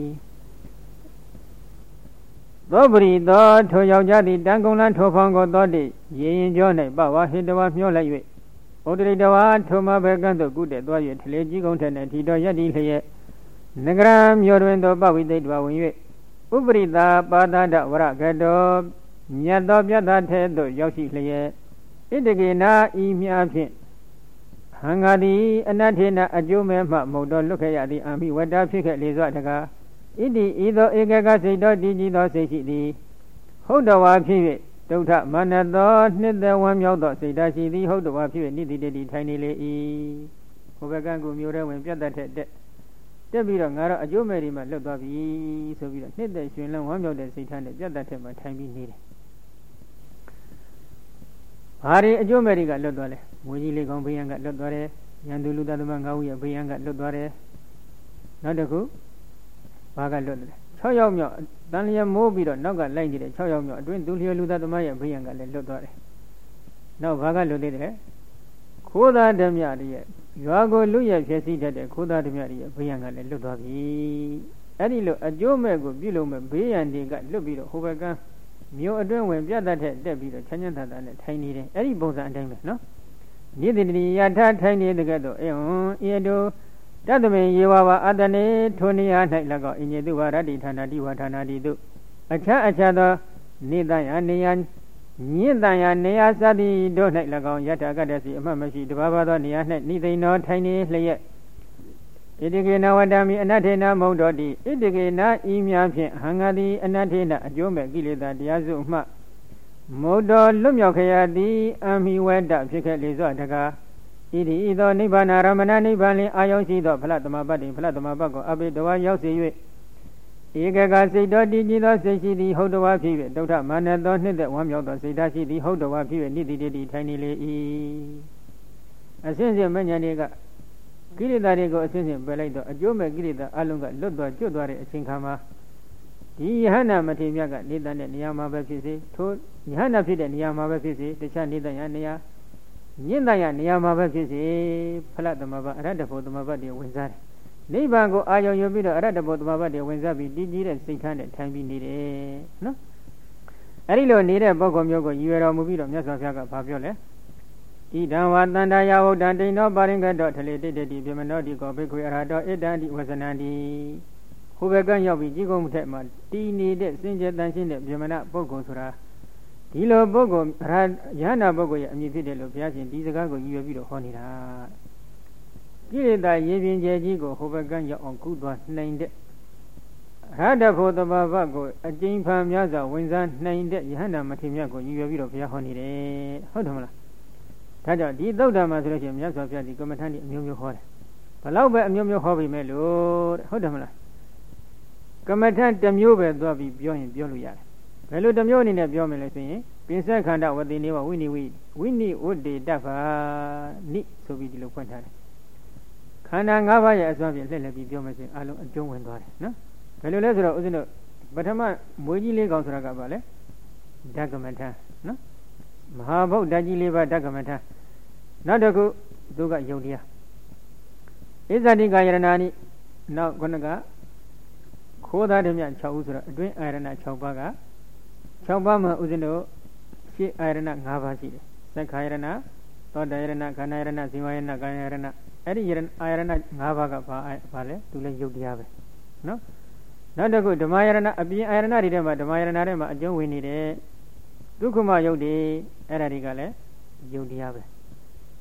သောပရိသောထိုယောက်ျားသည်တံကုံလံထိုဖောင်းကိုသောတိရေရင်ကျော်၌ပဝဟိတဝမျောလိုက်၍ဥဒရိတဝထိုမဘကံသို့ကုတဲ့သွား၍ထလေကြီးကုန်းထက်၌ထီတော်ယက်တိလျက်နဂရံမြို့တွင်သောပဝိသိတဝဝင်၍ဥပရိတာပါဒဒဝရကတောမြတ်သောပြတ်သားထဲသို့ရောက်ရှိလျက်ဣတကေနာဤမြာဖြင့်ဟံငါသည်အနထေနအကျိုးမဲ့မှမုတ်တော်လွတ်ခဲ့ရသည်အာမိဝတ္တဖြစ်ခဲ့လေစွာတကားဣတိဤသောဧကကစိတ်တော်တည်ကြည်သောစိတ်ရှိသည်ဟုတ်တော်ဝါဖြစ်၍ဒုဋ္ဌမနတောနှစ်သက်ဝမ်းမြောက်သောစိတ်ဓာတ်ရှိသည်ဟုတ်တော်ဝါဖြစ်၍နိတိတတိထိုင်နေလေ၏ဟိုဘက်ကကိုမျိုးထဲဝင်ပြတ်တတ်တဲ့တက်တက်ပြီးတော့ငါတော့အကျိုးမဲ့တွေမှလွတ်သွားပြီဆိုပြီးတော့နှစ်သက်ရှင်လန်းဝမ်းမြောက်တဲ့စိတ်ထားနဲ့ပြတ်တတ်တဲ့မှာထိုင်ပြီးနေတယ်ဘာတွေအကျိုးမဲ့တွေကလွတ်သွားလဲမွေကြီးလေးကောင်ဘေးရန်ကလွတ်သွားတယ်ရန်သူလူသားသမငါးဦးရဲ့ဘေးရန်ကလွတ်သွားတယ်နောက်တစ်ခုဘာကလွတ်တယ်၆ယောက်မြောက်တန်လျက်မိုးပြီးတော့နောက်ကလိုက်နေတဲ့၆ယောက်မြောက်အတွင်းသူလျောလူသားသမားရဲ့ဘေးရန်ကလည်းလွတ်သွားတယ်နောက်ဘာကလွတ်သေးတယ်ခိုးသားဓမြတွေရဲ့ရွာကိုလူရဲ့ဖြစ်စီတတ်တဲ့ခိုးသားဓမြတွေရဲ့ဘေးရန်ကလည်းလွတ်သွားပြီအဲ့ဒီလိုအကျိုးမဲ့ကိုပြုလုပ်မဲ့ဘေးရန်တွေကလွတ်ပြီးတော့ဟိုဘက်ကမြို့အတွင်းဝင်ပြတ်တတ်တဲ့တက်ပြီးတော့ချမ်းချမ်းသာသာနဲ့ထိုင်နေတယ်အဲ့ဒီပုံစံအတိုင်းပဲနော်နိတိတိယထာထိုင်နေတဲ့ကဲ့သို့အေဟွန်ဧတောတတမေယေဝဝအတနေထိုနေရာ၌၎င်းအညေတုဝရတ္တိဌာနာတိဝဌာနာတိတုအခြားအခြားသောနေတယနေယညင့်တယနေယသတိတို့၌၎င်းယထာကတ္တစီအမှတ်မရှိတဘာဘာသောနေရာ၌နိသိဏောထိုင်နေလျက်ဣတိကေနဝတ္တမိအနထေနမုံတော်တိဣတိကေနဤများဖြင့်ဟံငါသည်အနထေနအကျိုးမဲ့ကိလေသာတရားစုမှမုတ်တော်လွတ်မြောက်ခရသည်အမိဝတ္တဖြစ်ခဲ့လေစွာတကားဣတိဤသောနိဗ္ဗာန်ရမဏနိဗ္ဗာန်လင်အာယုံရှိသောဖလသမပတ္တိဖလသမပတ်ကိုအဘိတဝါရောက်စေ၍ဧကကစိတ်တော်တည်ကြည်သောစိတ်ရှိသည်ဟုတ်တော်ဝါဖြစ်၍ဒုဋ္ဌမာနသောနှစ်သက်ဝမ်းမြောက်သောစိတ်ဓာတ်ရှိသည်ဟုတ်တော်ဝါဖြစ်၍နိတိတိတိထိုင်နေလေ၏အစဉ်စဉ်မဉ္ဇဉ်တွေကကိလေသာတွေကိုအစဉ်စဉ်ပယ်လိုက်တော့အကျိုးမဲ့ကိလေသာအလုံးကလွတ်သွားကျွတ်သွားတဲ့အချိန်ခါမှာဒီယဟနာမထေရမြတ်ကနေတဲ့နေရာမှာပဲဖြစ်စေထိုယဟနာဖြစ်တဲ့နေရာမှာပဲဖြစ်စေတခြားနေတဲ့နေရာညင့်တရနေရာမှာပဲဖြစ်စေဖလသမဘအရတ္တဖို့သမဘတွေဝင်စားတယ်နိဗ္ဗာန်ကိုအာရုံယူပြီးတော့အရတ္တဖို့သမဘတွေဝင်စားပြီးတည်ကြည်တဲ့စိတ်ထားနဲ့ထိုင်ပြီးနေတယ်နော်အဲ့ဒီလိုနေတဲ့ပုဂ္ဂိုလ်မျိုးကိုရည်ရွယ်တော်မူပြီးတော့မြတ်စွာဘုရားကဘာပြောလဲဣဒံဝတန္တယဝုဒ္ဒံတိနောပါရင်ကတောထလေတိတ္တိပြမနောတိကောဘိက္ခွေအရဟတောဣဒံတိဝဇနန္တိဟိုဘက်ကရောက်ပြီးကြီးကုန်းထက်မှာတည်နေတဲ့စင်ကြယ်တန်ရှင်းတဲ့ပြမနာပုဂ္ဂိုလ်ဆိုတာဒီလိုပုဂ္ဂိုလ်ရဟန္တာပုဂ္ဂိုလ်ရဲ့အမည်ဖြစ်တယ်လို့ဘုရားရှင်ဒီစကားကိုရည်ရွယ်ပြီးတော့ဟောနေတာကိလေသာရေပြင်ကျဲကြီးကိုဟိုဘက်ကရောက်အောင်ကုသွားနိုင်တဲ့ရဟတဖို့သမဘကိုအကျဉ်းဖန်များစွာဝင်စားနိုင်တဲ့ယဟန္တာမထေရမြတ်ကိုရည်ရွယ်ပြီးတော့ဘုရားဟောနေတယ်ဟုတ်တယ်မလားဒါကြောင့်ဒီသုဒ္ဓမှာဆိုလို့ရှိရင်မြတ်စွာဘုရားဒီကမ္မထန်ဒီအမျိုးမျိုးဟောတယ်ဘလောက်ပဲအမျိုးမျိုးဟောပြီမဲ့လို့ဟုတ်တယ်မလားကမ္မထန်တစ်မျိုးပဲသွားပြီးပြောရင်ပြောလို့ရတယ်ဘယ်လိုတစ်မျိုးအနေနဲ့ပြောမယ်လဲဆိုရင်ပိစခန္ဓဝတိနေဝဝိနိဝိဝိနိဝတ္တေတ္ဗာနိဆိုပြီးဒီလိုဖွင့်ထားတယ်ခန္ဓာ၅ပါးရဲ့အစွမ်းဖြင့်လှည့်လည်ပြီးပြောမယ်ဆိုရင်အလုံးအကျုံးဝင်သွားတယ်နော်ဘယ်လိုလဲဆိုတော့ဦးဇင်းတို့ပထမမွေးကြီးလေးကောင်ဆိုတာကဘာလဲဓကမထနော်မဟာဗုဒ္ဓကြီးလေးပါဓကမထနောက်တစ်ခုသူကယုတ်တရားဣဇတိကာယရဏာနိနောက်ခုနကခိုးသားဓမြ၆ဦးဆိုတော့အတွင်းအာရဏ၆ပါးက၆ပါးမှာဥစဉ်တို့ရှင်းအာရဏ၅ပါးရှိတယ်သက္ခာယရဏသောတယရဏခန္ဓာယရဏဇီဝယရဏကာယယရဏအဲ့ဒီအာရဏ၅ပါးကဘာဘာလဲသူလည်းယုတ်တရားပဲနော်နောက်တစ်ခုဓမ္မယရဏအပြင်အာရဏတွေထဲမှာဓမ္မယရဏထဲမှာအကျုံးဝင်နေတဲ့ဒုက္ခမယုတ်တွေအဲ့ဒါတွေကလည်းယုတ်တရားပဲ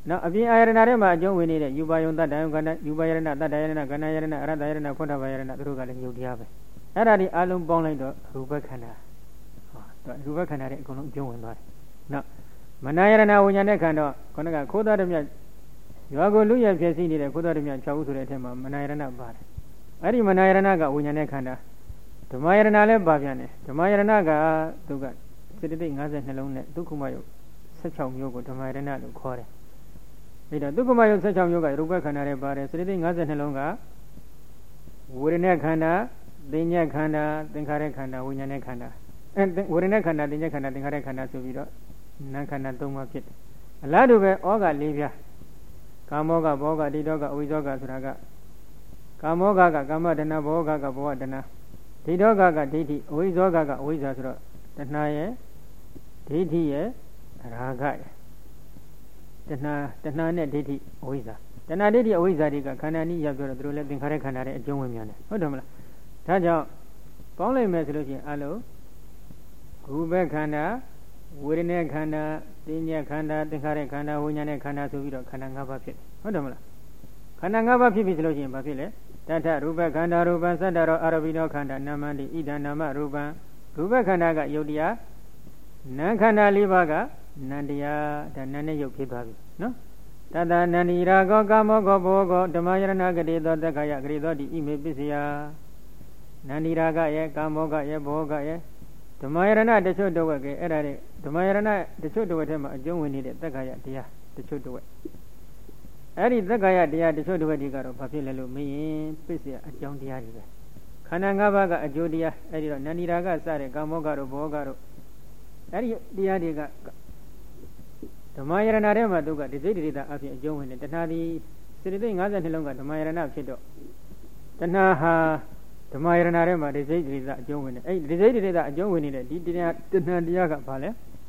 နောက်အပြင်အာယရဏထဲမှာအကျုံးဝင်နေတဲ့ယူပါယုံတတ္တယုံခန္ဓာယူပါယရဏတတ္တယရဏခန္ဓာယရဏအရတ္တယရဏခွဋ္ဌဘာယရဏသူတို့ကလည်းယုတ်တရားပဲအဲ့ဒါဒီအလုံးပေါင်းလိုက်တော့ရူပခန္ဓာဟောရူပခန္ဓာတွေအကုန်လုံးအကျုံးဝင်သွားတယ်နောက်မနာယရဏဝိညာဉ်နဲ့ခန္ဓာခொနကခိုးသားဓမြရွာကိုလူရဖြစ်စီနေတဲ့ခိုးသားဓမြ၆ခုဆိုတဲ့အထက်မှာမနာယရဏပါတယ်အဲ့ဒီမနာယရဏကဝိညာဉ်နဲ့ခန္ဓာဓမ္မယရဏလည်းပါပြန်တယ်ဓမ္မယရဏကသူကစေတသိက်၅၂လုံးနဲ့ဒုက္ခမယုတ်၁၆မျိုးကိုဓမ္မယရဏလို့ခေါ်တယ်အဲ့တော့ဒုက္ခမယုတ်၁၆မျိုးကရူပခန္ဓာတွေပါတယ်စေတသိက်၅၂လုံးကဝေဒနာခန္ဓာသင်္ညက်ခန္ဓာသင်္ခါရခန္ဓာဝိညာဉ်နဲ့ခန္ဓာအဲဝေဒနာခန္ဓာသင်္ညက်ခန္ဓာသင်္ခါရခန္ဓာဆိုပြီးတော့နာခန္ဓာ၃ပါးဖြစ်တယ်အလားတူပဲဩဃ၄ပြားကာမောကဘောကဒိဋ္ဌောကအဝိဇ္ဇောကဆိုတာကကာမောကကကာမတဏဘောကကဘောတဏဒိဋ္ဌောကကဒိဋ္ဌိအဝိဇ္ဇောကကအဝိဇ္ဇာဆိုတော့တဏှာရဲ့ဒိဋ္ဌိရဲ့ရာဂရဲ့တဏှာတဏှာနဲ့ဒိဋ္ဌိအဝိဇ္ဇာတဏှာဒိဋ္ဌိအဝိဇ္ဇာတွေကခန္ဓာနည်းရပ်ပြောတော့သူတို့လည်းသင်္ခါရခန္ဓာရဲ့အကျုံးဝင်မြန်တယ်ဟုတ်တယ်မလားဒါကြောင့်ပေါင်းလိုက်မယ်ဆိုလို့ရှိရင်အလုံးရူပခန္ဓာဝေဒနာခန္ဓာသင်္ညက်ခန္ဓာသင်္ခါရခန္ဓာဝိညာဉ်နဲ့ခန္ဓာဆိုပြီးတော့ခန္ဓာ၅ပါးဖြစ်တယ်ဟုတ်တယ်မလားခန္ဓာ၅ပါးဖြစ်ပြီဆိုလို့ရှိရင်ဘာဖြစ်လဲတထရူပခန္ဓာရူပံသတ္တရောအာရဘိနောခန္ဓာနာမန္တိဣဒံနာမရူပံရူပခန္ဓာကယုတ်တရားနာခန္ဓာ၄ပါးကနန္တရားဒါနာနဲ့ယုတ်ဖြစ်သွားပြီနော်တတနန္ဒီရာဂောကာမောဂောဘောဂောဓမ္မယရဏဂတိသောတက္ခယဂတိသောတိဣမေပစ္စယနန္ဒီရာဂရဲ့ကာမောဂရဲ့ဘောဂရဲ့ဓမ္မယရဏတချို့တဝက်ကအဲ့ဒါတဲ့ဓမ္မယရဏတချို့တဝက်ထဲမှာအကျုံးဝင်နေတဲ့တက္ခယတရားတချို့တဝက်အဲ့ဒီတက္ခယတရားတချို့တဝက်ဒီကတော့ဘာဖြစ်လဲလို့မင်းရင်ပစ္စယအကြောင်းတရားတွေပဲခန္ဓာ၅ပါးကအကျိုးတရားအဲ့ဒီတော့နန္ဒီရာဂစတဲ့ကာမောဂတို့ဘောဂတို့အဲ့ဒီတရားတွေကဓမ္မယရဏထဲမှာသူကဒီစိတ်ဒိဋ္ဌာအဖြစ်အကျုံးဝင်တယ်တဏှာဒီစေတသိက်၅၂လုံးကဓမ္မယရဏဖြစ်တော့တဏှာဟာဓမ္မယရဏထဲမှာဒီစိတ်ဒိဋ္ဌာအကျုံးဝင်တယ်အဲ့ဒီစိတ်ဒိဋ္ဌာအကျုံးဝင်နေတဲ့ဒီတရားတဏှာတရားကဘာလဲ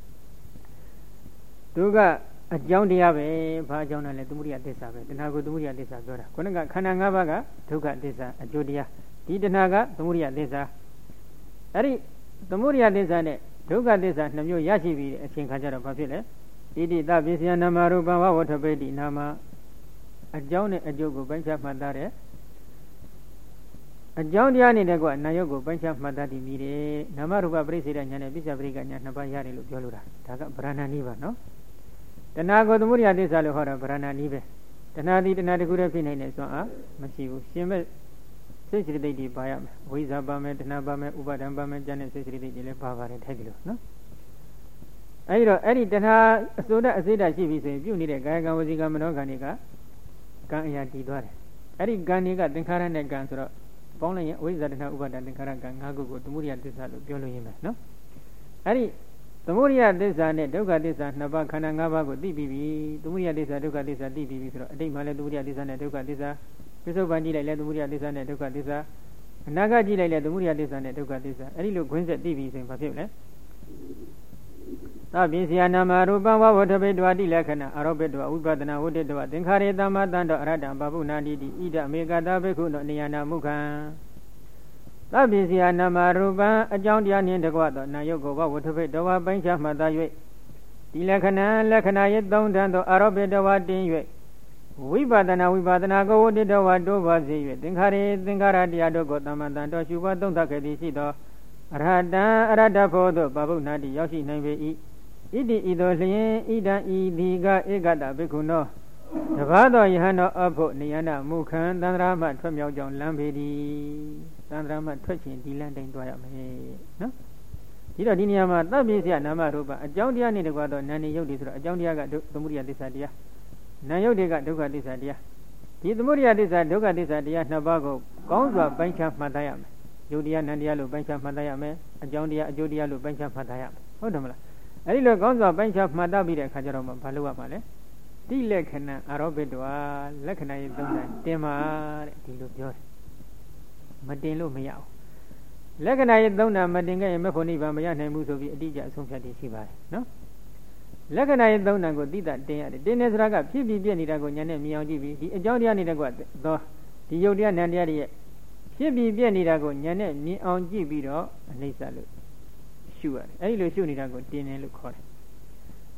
သူကအကြောင်းတရားပဲဘာအကြောင်းလဲသမုဒိယသစ္စာပဲတဏှာကိုသမုဒိယသစ္စာပြောတာခုနကခန္ဓာ၅ပါးကဒုက္ခသစ္စာအကျိုးတရားဒီတဏှာကသမုဒိယသစ္စာအဲ့ဒီသမုဒိယသစ္စာနဲ့ဒုက္ခသစ္စာနှစ်မျိုးရရှိပြီးအချိန်ခါကျတော့ဘာဖြစ်လဲဣတိတပစ္စယနာမရူပံဝဝထပိတိနာမအကြောင်းနဲ့အကျိုးကိုပိုင်းခြားမှတ်သားတဲ့အကြောင်းတရားနေတဲ့ကွာနာယုတ်ကိုပိုင်းခြားမှတ်သားတည်မိတယ်နာမရူပပရိစ္ဆေဒညာနဲ့ပစ္စယပရိကညာနှစ်ပါးရတယ်လို့ပြောလို့တာဒါကဗရဏာနည်းပါနော်တဏှာကိုသမုဒိယသစ္စာလို့ဟောတာဗရဏာနည်းပဲတဏှာဒီတဏှာတစ်ခုတည်းဖြစ်နေတဲ့စွမ်းအားမရှိဘူးရှင်မဲ့စိတ်စိတ္တိတွေပါရမယ်ဝိဇ္ဇာပါမယ်တဏှာပါမယ်ဥပါဒံပါမယ်ဉာဏ်နဲ့စိတ်စိတ္တိတွေလည်းပါပါတယ်ထိုက်ပြီလို့နော်အဲဒီတော့အဲ့ဒီတဏှာအစိုးရအစိတ်ဓာတ်ရှိပြီဆိုရင်ပြုတ်နေတဲ့ကာယကံဝစီကံမနောကံတွေကကံအရာတည်သွားတယ်အဲ့ဒီကံတွေကသင်္ခါရနဲ့ကံဆိုတော့ပေါင်းလိုက်ရင်ဝိဇ္ဇာတဏှာဥပါဒံသင်္ခါရကံ၅ခုကိုသမုဒိယသစ္စာလို့ပြောလို့ရမယ်နော်အဲ့ဒီသမုဒိယသစ္စာနဲ့ဒုက္ခသစ္စာနှစ်ပါးခန္ဓာ၅ပါးကိုသိပြီးပြီသမုဒိယသစ္စာဒုက္ခသစ္စာသိပြီးပြီဆိုတော့အတိတ်မှာလည်းသမုဒိယသစ္စာနဲ့ဒုက္ခသစ္စာပြစ္ဆုတ်ပန်ကြည့်လိုက်လဲသမုဒိယသစ္စာနဲ့ဒုက္ခသစ္စာအနာဂတ်ကြည့်လိုက်လဲသမုဒိယသစ္စာနဲ့ဒုက္ခသစ္စာအဲ့ဒီလိုခွင်းဆက်သိပြီဆိုရင်ဘာဖြစ်လဲသဗ္ဗေစီယနာမရူပံဝဝထပိတဝတိလက္ခဏာအာရောပိတဝဥပဒနာဝဋ္ဌတဝသင်္ခါရေတမတံတောအရတ္တပပုနာတိတိဣဒမေကတာဘိက္ခုနောနေယနာမုခံသဗ္ဗေစီယနာမရူပံအကြောင်းတရားနှင့်တကွသောနာယုတ်ကိုဝဝထပိတဝပိုင်းခြားမှသာ၍ဒီလက္ခဏာလက္ခဏာရဲ့သုံးတန်သောအာရောပိတဝတင်း၍ဝိပဒနာဝိပဒနာကိုဝဋ္ဌတဝတိုးပါစေ၍သင်္ခါရေသင်္ခါရတရားတို့ကိုတမတံတောရှုပါသုံးသပ်ခဲ့သည်ရှိသောအရဟတံအရတ္တဖို့သို့ပပုနာတိရောက်ရှိနိုင်ပေ၏ဣတိဤသို့လျင်ဣဒံဤဒီကဧကတဘိက္ခုနောတပါးသောယဟန်တော်အဖို့နေယနာမုခံသန္တရာမှထွက်မြောက်ကြောင်းလမ်းပေသည်သန္တရာမှထွက်ခြင်းဒီလမ်းတိုင်းသွားရမယ်နော်ဒီတော့ဒီနေရာမှာသဗ္ဗေစီယနာမရူပအကြောင်းတရားနဲ့တကွာသောနာနေယုတ်တွေဆိုတော့အကြောင်းတရားကသမုဒိယသစ္စာတရားနာယုတ်တွေကဒုက္ခသစ္စာတရားဒီသမုဒိယသစ္စာဒုက္ခသစ္စာတရားနှစ်ပါးကိုကောင်းစွာပိုင်းခြားမှတ်သားရမယ်ယုတ်တရားနံတရားလို့ပိုင်းခြားမှတ်သားရမယ်အကြောင်းတရားအကျိုးတရားလို့ပိုင်းခြားမှတ်သားရမယ်ဟုတ်တယ်မလားအဲ့ဒီလိုကောင်းစွာပိုင်းခြားမှတ်သားပြီးတဲ့အခါကျတော့မှဘာလုပ်ရမှာလဲတိလက္ခဏာအာရောပိတဝါလက္ခဏာရဲ့သုံးတန်တင်ပါတဲ့ဒီလိုပြောတယ်မတင်လို့မရဘူးလက္ခဏာရဲ့သုံးတန်မတင်ခဲ့ရင်မဖို့နိဗ္ဗာန်မရနိုင်ဘူးဆိုပြီးအတိအကျအဆုံးဖြတ်ပြီးရှိပါတယ်နော်လက္ခဏာရဲ့သုံးတန်ကိုတိတတင်ရတယ်တင်နေစရာကဖြစ်ပြီးပြည့်နေတာကိုညာနဲ့မြင်အောင်ကြည့်ပြီးဒီအကြောင်းတရားနေတဲ့ကွာသောဒီယုတ်တရားနံတရားတွေရဲ့ဖြစ်ပြီးပြည့်နေတာကိုညာနဲ့မြင်အောင်ကြည့်ပြီးတော့အနိစ္စလို့ရှုရတယ်အဲ့ဒီလိုရှုနေတာကိုတင်တယ်လို့ခေါ်တယ်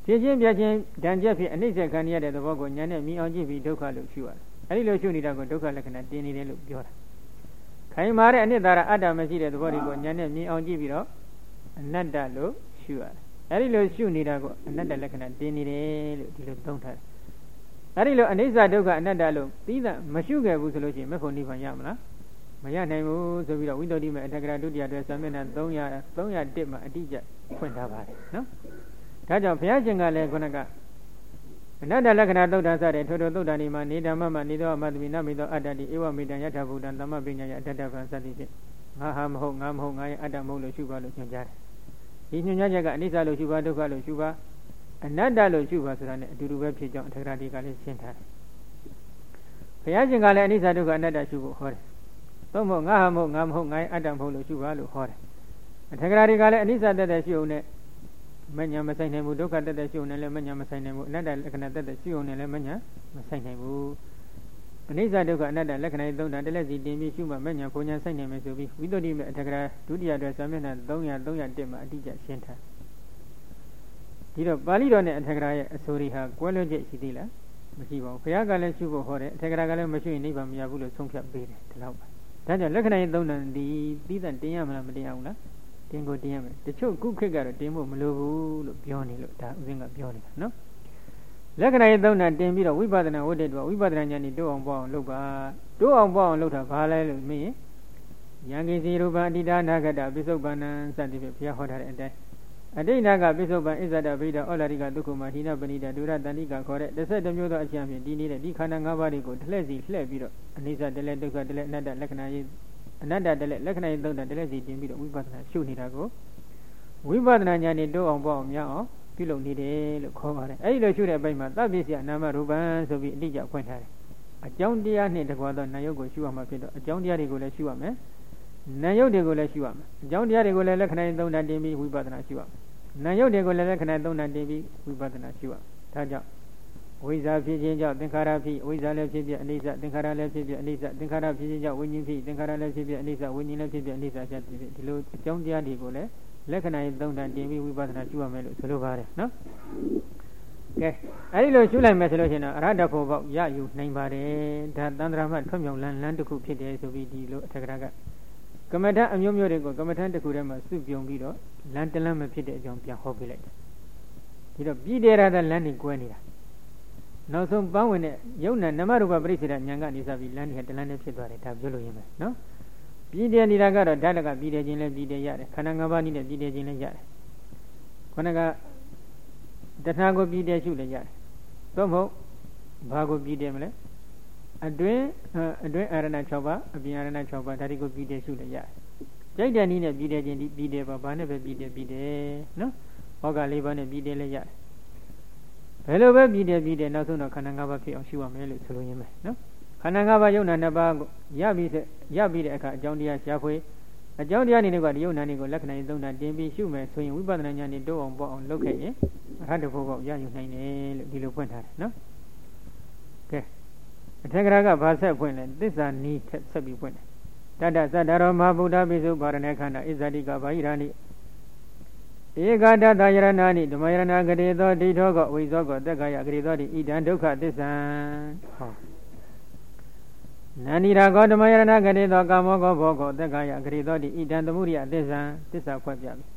ဖြစ်ချင်းပြချင်းဒဏ်ချက်ဖြစ်အနိစ္စခံရတဲ့သဘောကိုဉာဏ်နဲ့မြင်အောင်ကြည့်ပြီးဒုက္ခလို့ရှုရတယ်အဲဒီလိုရှုနေတာကိုဒုက္ခလက္ခဏာတင်နေတယ်လို့ပြောတာခိုင်မာတဲ့အနိတ္တရအတ္တမရှိတဲ့သဘောတွေကိုဉာဏ်နဲ့မြင်အောင်ကြည့်ပြီးတော့အနတ္တလို့ရှုရတယ်အဲဒီလိုရှုနေတာကိုအနတ္တလက္ခဏာတင်နေတယ်လို့ဒီလိုသုံးထားတယ်အဲဒီလိုအနိစ္စဒုက္ခအနတ္တလို့ပြီးတာမရှုခဲ့ဘူးဆိုလို့ရှိရင်မေဖို့နိဗ္ဗာန်ရမလားမရနိုင်ဘူးဆိုပြီးတော့ဝိသုဒ္ဓိမေအထက်ကရာဒုတိယအတွက်စာမျက်နှာသုံးရာသုံးရာတစ်မှာအတိအကျဖွင့်ထားပါတယ်နော်ဒါကြောင့်ဘုရားရှင်ကလည်းခုနကအနတ္တလက္ခဏာသုတ်တံစတဲ့ထိုထိုသုတ်တံဒီမှာနေဓမ္မမှာနေသောအမတ္တမိနမိသောအတ္တတိဧဝမေတံယထာဘုဒ္ဓံသမ္မပညာယအတ္တဗံစသည်ဖြင့်ငါဟာမဟုတ်ငါမဟုတ်ငါရဲ့အတ္တမဟုတ်လို့ရှုပါလို့ညွှန်ကြားတယ်ဒီညွှန်ကြားချက်ကအနိစ္စလို့ရှုပါဒုက္ခလို့ရှုပါအနတ္တလို့ရှုပါဆိုတာနဲ့အတူတူပဲဖြစ်ကြောင်းအထက်ကရာဒီကလည်းရှင်းထားတယ်ဘုရားရှင်ကလည်းအနိစ္စဒုက္ခအနတ္တရှုဖို့ဟောတယ်သို့မဟုတ်ငါဟာမဟုတ်ငါမဟုတ်ငါရဲ့အတ္တမဟုတ်လို့ရှုပါလို့ဟောတယ်အထက်ကရာဒီကလည်းအနိစ္စတတ်တဲ့ရှုုံနဲ့မညာမဆိုင်နိုင်ဘူးဒုက္ခတတ်တဲ့ရှုုံနဲ့လည်းမညာမဆိုင်နိုင်ဘူးအနတ္တလက္ခဏာတတ်တဲ့ရှုုံနဲ့လည်းမညာမဆိုင်နိုင်ဘူးအနိစ္စဒုက္ခအနတ္တလက္ခဏာသုံးတာတလက်စီတင်ပြီးရှုမှမညာဘုံညာဆိုင်နိုင်မယ်ဆိုပြီးဝိသုဒ္ဓိမေအထက်ကရာဒုတိယအတွက်စာမျက်နှာသုံးရာသုံးရာတစ်မှာအတိအကျရှင်းထားဒီတော့ပါဠိတော်နဲ့အထက်ကရာရဲ့အဆိုတွေဟာကွဲလွဲချက်ရှိသေးလားမရှိပါဘူးဘုရားကလည်းရှုဖို့ဟောတယ်အထက်ကရာကလည်းမရှုရင်နိဗ္ဗာန်မရဘူးလို့ဆုံးဖြတ်ပေးတယ်ဒီလောက်ပါဒါကြောင့်လက္ခဏာသုံးတာဒီပြီးတဲ့တင်ရမလားမတင်ရဘူးလားတင်ကိုတင်ရမယ်တချို့ခုခေတ်ကတော့တင်ဖို့မလိုဘူးလို့ပြောနေလို့ဒါဥစဉ်ကပြောနေတာနော်လက္ခဏာရေးသုံးတာတင်ပြီးတော့ဝိပဿနာဝိတ္တဝိပဿနာဉာဏ်นี่တိုးအောင်ပေါ့အောင်လုပ်ပါတိုးအောင်ပေါ့အောင်လုပ်တာဘာလဲလို့မင်းယံကိစီရူပအတ္တိဒါနာဂတပိစုပ္ပန္နစသည်ဖြင့်ဘုရားဟောထားတဲ့အတိုင်းအတိတ်နာကပိစုပ္ပန်အစ္ဆဒဗိဒဩလာရိကဒုက္ခမဟိနပဏိတဒုရတန္တိကခေါ်တဲ့တစ်ဆက်တစ်မျိုးသောအကျင့်ဖြင့်ဒီနေတဲ့ဒီခန္ဓာ၅ပါးတွေကိုတစ်လှည့်စီလှည့်ပြီးတော့အနိစ္စတလဲဒုက္ခတလဲအနတ္တလက္ခဏာရေးအနတ္တတလဲလက္ခဏာရေးသုံးတာတလဲစီတင်ပြီးတော့ဝိပဿနာရှုနေတာကိုဝိပဿနာဉာဏ်နဲ့တိုးအောင်ပေါ့အောင်များအောင်ပြုလုပ်နေတယ်လို့ခေါ်ပါတယ်အဲဒီလိုရှုတဲ့အပိုင်းမှာသဗ္ဗိစီအနာမရူပံဆိုပြီးအတိအကျဖွင့်ထားတယ်အကြောင်းတရားနဲ့တကွာသောနာယုတ်ကိုရှုရမှာဖြစ်တော့အကြောင်းတရားတွေကိုလည်းရှုရမယ်နာယုတ်တွေကိုလည်းရှုရမယ်အကြောင်းတရားတွေကိုလည်းလက္ခဏာရေးသုံးတာတင်ပြီးဝိပဿနာရှုရမယ်နာယုတ်တွေကိုလည်းလက္ခဏာသုံးတာတင်ပြီးဝိပဿနာရှုရမယ်ဒါကြောင့်ဝိဇ္ဇာဖြစ်ခြင်းကြောင့်သင်္ခါရဖြစ်ဝိဇ္ဇာလည်းဖြစ်ဖြစ်အနိစ္စသင်္ခါရလည်းဖြစ်ဖြစ်အနိစ္စသင်္ခါရဖြစ်ခြင်းကြောင့်ဝိညာဉ်ဖြစ်သင်္ခါရလည်းဖြစ်ဖြစ်အနိစ္စဝိညာဉ်လည်းဖြစ်ဖြစ်အနိစ္စဖြစ်ဖြစ်ဒီလိုအကြောင်းတရားတွေကိုလည်းလက္ခဏာရေးသုံးတာတင်ပြီးဝိပဿနာရှုရမယ်လို့ဆိုလိုပါတယ်နော်ကဲအဲဒီလိုရှုလိုက်မယ်ဆိုလို့ရှိရင်တော့အရဟတဖို့ပေါက်ရယူနိုင်ပါတယ်ဒါသန္တရာမှထွတ်မြောက်လန်းလန်းတစ်ခုဖြစ်တယ်ဆိုပြီးဒီလိုအထက်ကရာကကမ္မထအမျိုးမျိုးတွေကိုကမ္မထတစ်ခုထဲမှာစုပြုံပြီးတော့လမ်းတလမ်းမဖြစ်တဲ့အကြောင်းပြန်ဟောပေးလိုက်တယ်ဒီတော့ပြည်တယ်ရတဲ့လမ်းတွေကွဲနေတာနောက်ဆုံးပန်းဝင်တဲ့ယုံနာနမရူပပရိစ္ဆေဒဉာဏ်ကနေစပြီးလမ်းတွေတလမ်းနဲ့ဖြစ်သွားတယ်ဒါပြောလို့ရမယ်နော်ပြည်တယ်နေတာကတော့ဓာတ်ကပြည်တယ်ခြင်းလည်းပြည်တယ်ရတယ်ခန္ဓာ၅ပါးနည်းနဲ့ပြည်တယ်ခြင်းလည်းရတယ်ခန္ဓာကတဏှာကိုပြည်တယ်ရှုလည်းရတယ်သို့မဟုတ်ဘာကိုပြည်တယ်မလဲအတွင်းအတွင်းအာရဏ၆ပါးအပြင်အာရဏ၆ပါးဒါတွေကိုပြည်တယ်ရှုလည်းရတယ်ကြိုက်တဲ့နည်းနဲ့ပြည်တယ်ခြင်းဒီပြည်တယ်ပါဘာနဲ့ပဲပြည်တယ်ပြည်တယ်နော်ဟောကလေးပါးနဲ့ပြည်တယ်လည်းရတယ်ဘယ်လိုပဲပြည်တယ်ပြည်တယ်နောက်ဆုံးတော့ခန္ဓာ၅ပါးဖြစ်အောင်ရှုရမယ်လို့ဆိုလိုရင်းပဲနော်ခန္ဓာ၅ပါးယုံနာနှစ်ပါးကိုရပြီးရပြီးတဲ့အခါအကြောင်းတရားရှားဖွေအကြောင်းတရားနေတွေကဒီယုံနာတွေကိုလက္ခဏာရေးသုံးတာတင်ပြီးရှုမယ်ဆိုရင်ဝိပဿနာဉာဏ်နဲ့တိုးအောင်ပေါ့အောင်လုပ်ခဲ့ရင်အရဟတဖို့ပေါက်ရယူနိုင်တယ်လို့ဒီလိုဖွင့်ထားတယ်နော်ကဲအထက်ကရာကဘာဆက်ဖွင့်လဲသစ္စာနီးထက်ဆက်ပြီးဖွင့်တယ်တတ္တသတ္တရောမဟာဗုဒ္ဓပိစုပါရဏေခန္ဓာဣဇတိကဘာဟိရာနိဧကတတယရဏာနိဓမ္မယရဏဂရေသောဒိဋ္ဌောကဝိဇောကသက္ကာယဂရေသောတိဣဒံဒုက္ခသစ္ဆံဟောနန္ဒီရာဂောဓမ္မယရဏဂရေသောကာမောကောဘောကောသက္ကာယဂရေသောတိဣဒံသမုဒိယသစ္ဆံသစ္စာဖွက်ပြပြီ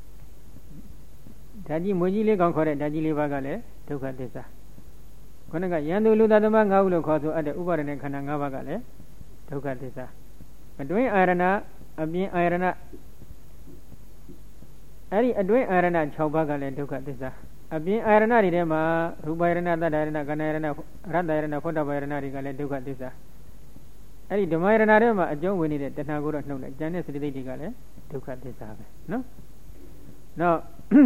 ဓာကြီးမွေကြီးလေးကောင်ခေါ်တဲ့ဓာကြီးလေးပါးကလည်းဒုက္ခသစ္စာခုနကယန္တုလူသားသမငါးဦးလို့ခေါ်ဆိုအပ်တဲ့ဥပါဒณะခန္ဓာ၅ပါးကလည်းဒုက္ခသစ္စာအတွင်းအာရဏအပြင်အာရဏအဲ့ဒီအတွင်းအာရဏ၆ပါးကလည်းဒုက္ခသစ္စာအပြင်အာရဏတွေထဲမှာရူပယရဏသတ္တယရဏကဏယရဏရတ္တယရဏဖုဒ္ဓဘယရဏတွေကလည်းဒုက္ခသစ္စာအဲ့ဒီဓမ္မယရဏထဲမှာအကျုံးဝင်နေတဲ့တဏှာကိုတော့နှုတ်လိုက်ကျန်တဲ့စတိတိတွေကလည်းဒုက္ခသစ္စာပဲနော်နောက်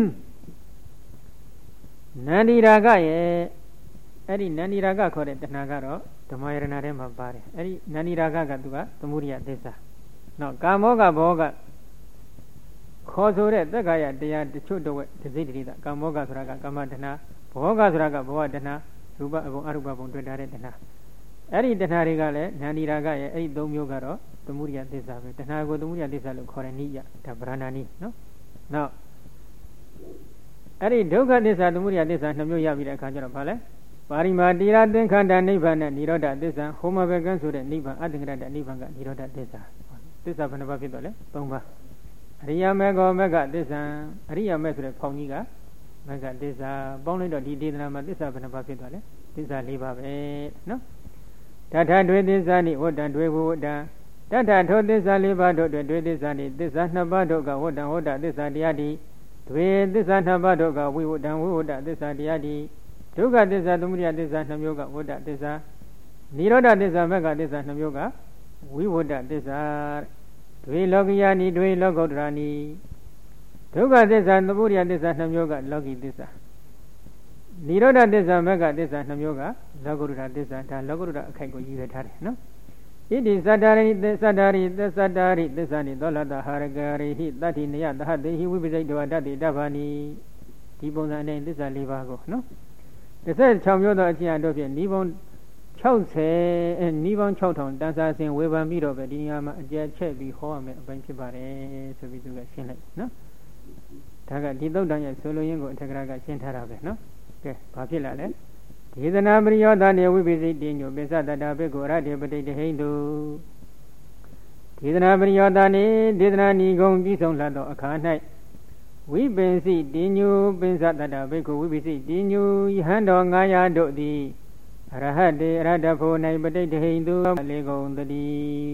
နန္ဒီရာဂရဲ့အဲ့ဒီနန္ဒီရာဂခေါ်တဲ့တဏှာကတော့ဓမ္မယရဏထဲမှာပါတယ်အဲ့ဒီနန္ဒီရာဂကသူကသမုဒိယသစ္စာနောက်ကာမောကဘောကခေါ်ဆိုတဲ့သက္ကာယတရားတချို့တော့တစိတ်တည်းတာကာမောကဆိုတာကကာမတဏှာဘောကဆိုတာကဘောတဏှာရူပအဘုံအရူပဘုံတွေ့ထားတဲ့တဏှာအဲ့ဒီတဏှာတွေကလည်းနန္ဒီရာဂရဲ့အဲ့ဒီသုံးမျိုးကတော့သမုဒိယသစ္စာပဲတဏှာကိုသမုဒိယသစ္စာလို့ခေါ်တဲ့နိယဒါဗရဏာနိနော်နောက်အဲ့ဒီဒုက္ခသစ္စာသမုဒယသစ္စာနှစ်မျိုးရပြီးတဲ့အခါကျတော့ဘာလဲပါရိမာတိရသင်္ခန္ဓာနိဗ္ဗာန်နဲ့និရောဓသစ္စာဟောမဘကံဆိုတဲ့နိဗ္ဗာန်အတ္တကရတနိဗ္ဗာန်ကនិရောဓသစ္စာသစ္စာဘယ်နှပါးဖြစ်တော့လဲသုံးပါးအရိယမေဃမေဃသစ္စာအရိယမေဆိုတဲ့ဖောင်ကြီးကမေဃသစ္စာပေါင်းလိုက်တော့ဒီဒေသနာမှာသစ္စာဘယ်နှပါးဖြစ်သွားလဲသစ္စာလေးပါးပဲနော်တထဒွေသစ္စာနိဝတ္တံဒွေဘဝတ္တတထထောသစ္စာလေးပါးတို့တွင်ဒွေသစ္စာနိသစ္စာနှစ်ပါးတို့ကဝတ္တံဝတ္တသစ္စာတရားတိဒွေသစ္စာနှစ်ပါးတို့ကဝိဝတ္တံဝိဝတ္တသစ္စာတရားတိဒုက္ခသစ္စာသမုဒယသစ္စာနှစ်မျိုးကဝတ္တသစ္စာនិရောဓသစ္စာမေဃသစ္စာနှစ်မျိုးကဝိဝတ္တသစ္စာဒွေလောကိယနိဒွေလောကုတ္တရာနိဒုက္ခသစ္စာသမုဒယသစ္စာနှစ်မျိုးကလောကီသစ္စာនិရောဓသစ္စာမေဃသစ္စာနှစ်မျိုးကလောကုတ္တရာသစ္စာဒါလောကုတ္တရာအခိုက်ကိုရည်ရွယ်ထားတယ်နော်ဣတိသတ္တာရိသစ္စာရိသစ္စာရိသစ္စာနိသောလတဟာရကရိဟိတတ္တိနယသဟတေဟိဝိပစိတဝတ္တိတဗ္ဗာနိဒီပုံစံနဲ့သစ္စာလေးပါးကိုနော်တစ်ဆက်၆မျိုးသောအကျဉ်းတို့ဖြင့်ဤပုံ၆၀ဤပေါင်း၆ထောင်တန်ဆာစဉ်ဝေဖန်ပြီးတော့ပဲဒီနေရာမှာအကျယ်ချက်ပြီးဟောရမယ်အပိုင်းဖြစ်ပါတယ်ဆိုပြီးသူကရှင်းလိုက်နော်ဒါကဒီသုတ်တန်ရဲ့ဆိုလိုရင်းကိုအထက်ကရာကရှင်းထားတာပဲနော်ကဲဘာဖြစ်လာလဲဒေသနာပရိယောသနေဝိပိစိတိညုပိသတတဘေကုရတေပတိတဟိန္တုဒေသနာပရိယောသနေဒေသနာဏီကုံပြီးဆုံးလာသောအခါ၌ဝိပိစိတိညုပိသတတဘေကုဝိပိစိတိညုယဟန်တော်ငါးရာတို့သည်အရဟတေအရဟတဖို့၌ပတိတဟိန္တုလေကုံတတိ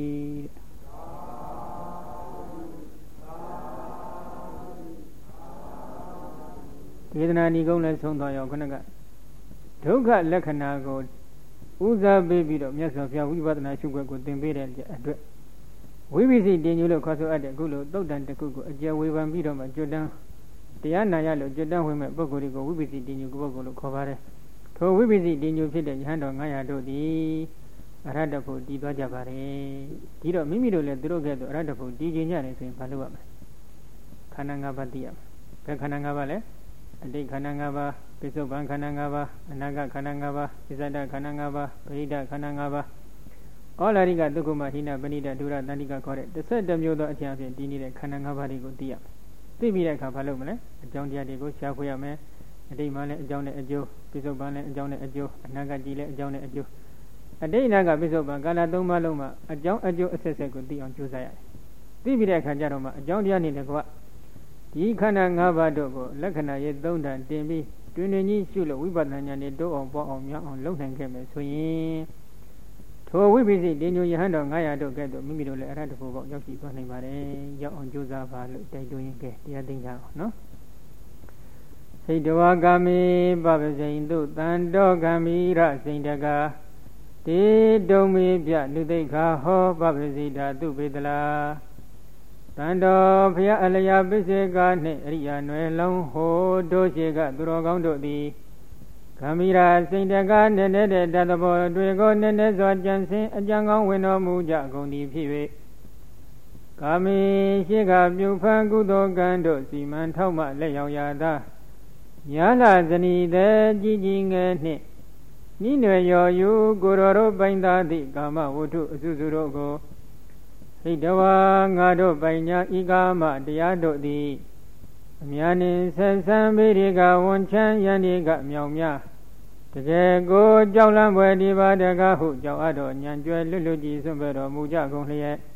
ဒေသနာဏီကုံလည်းဆုံးတော်ရောခဏကဒုက္ခလက္ခဏာကိုဦးစားပေးပြီးတော့မြတ်စွာဘုရားဝိပဿနာရှုခွက်ကိုသင်ပေးတဲ့အတွက်ဝိပဿနာတင်ညူလို့ခေါ်ဆိုအပ်တဲ့အခုလိုသုတ်တန်တစ်ခုကိုအကျယ်ဝေဖန်ပြီးတော့မှကျွတ်တန်းတရားနာရလို့ကျွတ်တန်းဝင်မဲ့ပုဂ္ဂိုလ်တွေကိုဝိပဿနာတင်ညူကိုပုဂ္ဂိုလ်လို့ခေါ်ပါတယ်ထိုဝိပဿနာတင်ညူဖြစ်တဲ့ယဟန်တော်ငါးရာတို့သည်အရဟတဖို့တည်သွားကြပါတယ်ဒီတော့မိမိတို့လည်းသူတို့ကဲ့သို့အရဟတဖို့တည်ခြင်းကြတယ်ဆိုရင်ဘာလုပ်ရမလဲခန္ဓာ၅ပါးသိရမယ်ဘယ်ခန္ဓာ၅ပါးလဲအတိတ်ခန္ဓာ၅ပါးပိဿုပံခန္ဓာ၅ပါးအနာဂတ်ခန္ဓာ၅ပါးဣဇဒခန္ဓာ၅ပါးပရိဒခန္ဓာ၅ပါးဩလာရိကဒုက္ခမဟိနပဏိဒဒုရတန္တိကခေါ်တဲ့တစ်ဆက်တစ်မျိုးသောအကျဉ်းဖြင့်တည်နေတဲ့ခန္ဓာ၅ပါးတွေကိုသိရမယ်သိပြီးတဲ့အခါဘာလုပ်မလဲအကြောင်းတရားတွေကိုရှားဖွေရမယ်အတိတ်မှာလည်းအကြောင်းနဲ့အကျိုးပိဿုပံလည်းအကြောင်းနဲ့အကျိုးအနာဂတ်ကြီးလည်းအကြောင်းနဲ့အကျိုးအတိတ်အနာဂတ်ပိဿုပံကာလသုံးပါးလုံးမှာအကြောင်းအကျိုးအဆက်ဆက်ကိုသိအောင်ကြိုးစားရတယ်သိပြီးတဲ့အခါကျတော့မှအကြောင်းတရားနေတဲ့ကွာဒီခန္ဓာ၅ပါးတို့ကိုလက္ခဏာရေးသုံးတန်တင်ပြီးတွင်တွင်ကြီးရှုလို့ဝိပဿနာဉာဏ်နဲ့တိုးအောင်ပေါ်အောင်မြောက်အောင်လုပ်နိုင်ခဲ့မယ်ဆိုရင်ထိုဝိပဿနာတင်ညိုယဟန်တော်ငါးရာတို့ကဲ့သို့မိမိတို့လည်းအရဟတဖို့ပေါ့ရောက်ရှိသွားနိုင်ပါတယ်ရောက်အောင်ကြိုးစားပါလို့တိုက်တွန်းရင်ကဲတရားသိကြအောင်နော်စိတ်တဝါကာမိပပစိန်တုတန်တော်ကံမိရစိန်တကာတေတုံမေပြလူသိက္ခာဟောပပစိတာသူပေတလာတန်တော်ဘုရားအလျာပိစေကနှင့်အရိယာနွယ်လုံးဟိုတို့ရှိကသူတော်ကောင်းတို့သည်ဂမီရာစိန်တကားနဲ့တဲ့တသဘောတွေကိုနည်းနည်းစွာကြံစင်အကြံကောင်းဝင်တော်မူကြကုန်သည်ဖြစ်၍ကာမိရှိကပြုဖန်ကုသိုလ်ကံတို့စီမံထောက်မှလက်ရောက်ရာသာညာလာဇနီတဲ့ကြီးကြီးငယ်နှင့်နိနွယ်ရော်ယူကိုရောတို့ပိုင်သာသည့်ကာမဝတ္ထုအစုစုတို့ကိုဟိတဝါငါတို့ပိုင်ညာဤကာမတရားတို့သည်အများနှင့်ဆက်ဆံမိရိကဝန်ချမ်းယန္တိကမြောင်များတကယ်ကိုကြောက်လန့်ဖွယ်ဒီပါတကားဟုကြောက်အပ်တော်ညံကျွဲလွတ်လွတ်ကြည်စွန့်ပဲတော်မူကြကုန်လျက်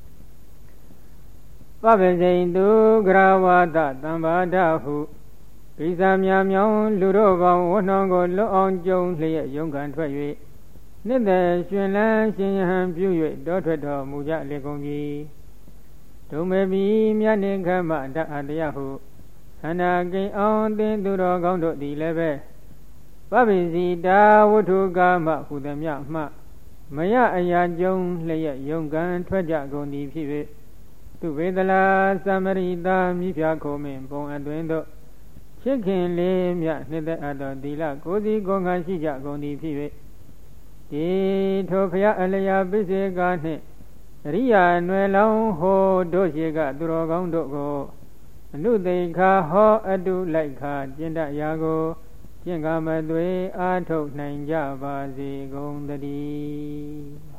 ပပစိန်သူဂရဝါဒတံပါဒဟုကိစ္စများမြောင်လူတို့ပေါင်းဝနှောင်းကိုလွတ်အောင်ကြုံလျက်ရုန်းကန်ထွက်၍နှစ်သက်ရှင်လန်းရှင်ယဟန်ပြု၍တောထွက်တော်မူကြလေကုန်ပြီဒုမေဘီမြတ်နေခမတအတရားဟုသန္တာကိအောင်သင်သူတော်ကောင်းတို့သည်လည်းပဲပပိစီတာဝတ္ထုကာမဟုသည်မြမှမရအရာကြုံလျက်ရုန်းကန်ထွက်ကြကုန်သည်ဖြစ်၍သူဝေဒလာသမရိတာမိဖျားခုံမင်းပုံအတွင်တို့ချစ်ခင်လေးမြနှစ်သက်အပ်သောသီလကိုယ်စီကိုယ်ငါရှိကြကုန်သည်ဖြစ်၍ဒီထိုဖျားအလျာပိစေကနှင့်အရိယာနွယ်လောင်းဟိုတို့ရှိကသူတော်ကောင်းတို့ကိုအနုသိက္ခာဟောအတုလိုက်ခါကျင့်တတ်ရာကိုကျင့်ကမသွေအားထုတ်နိုင်ကြပါစေကုန်သတည်း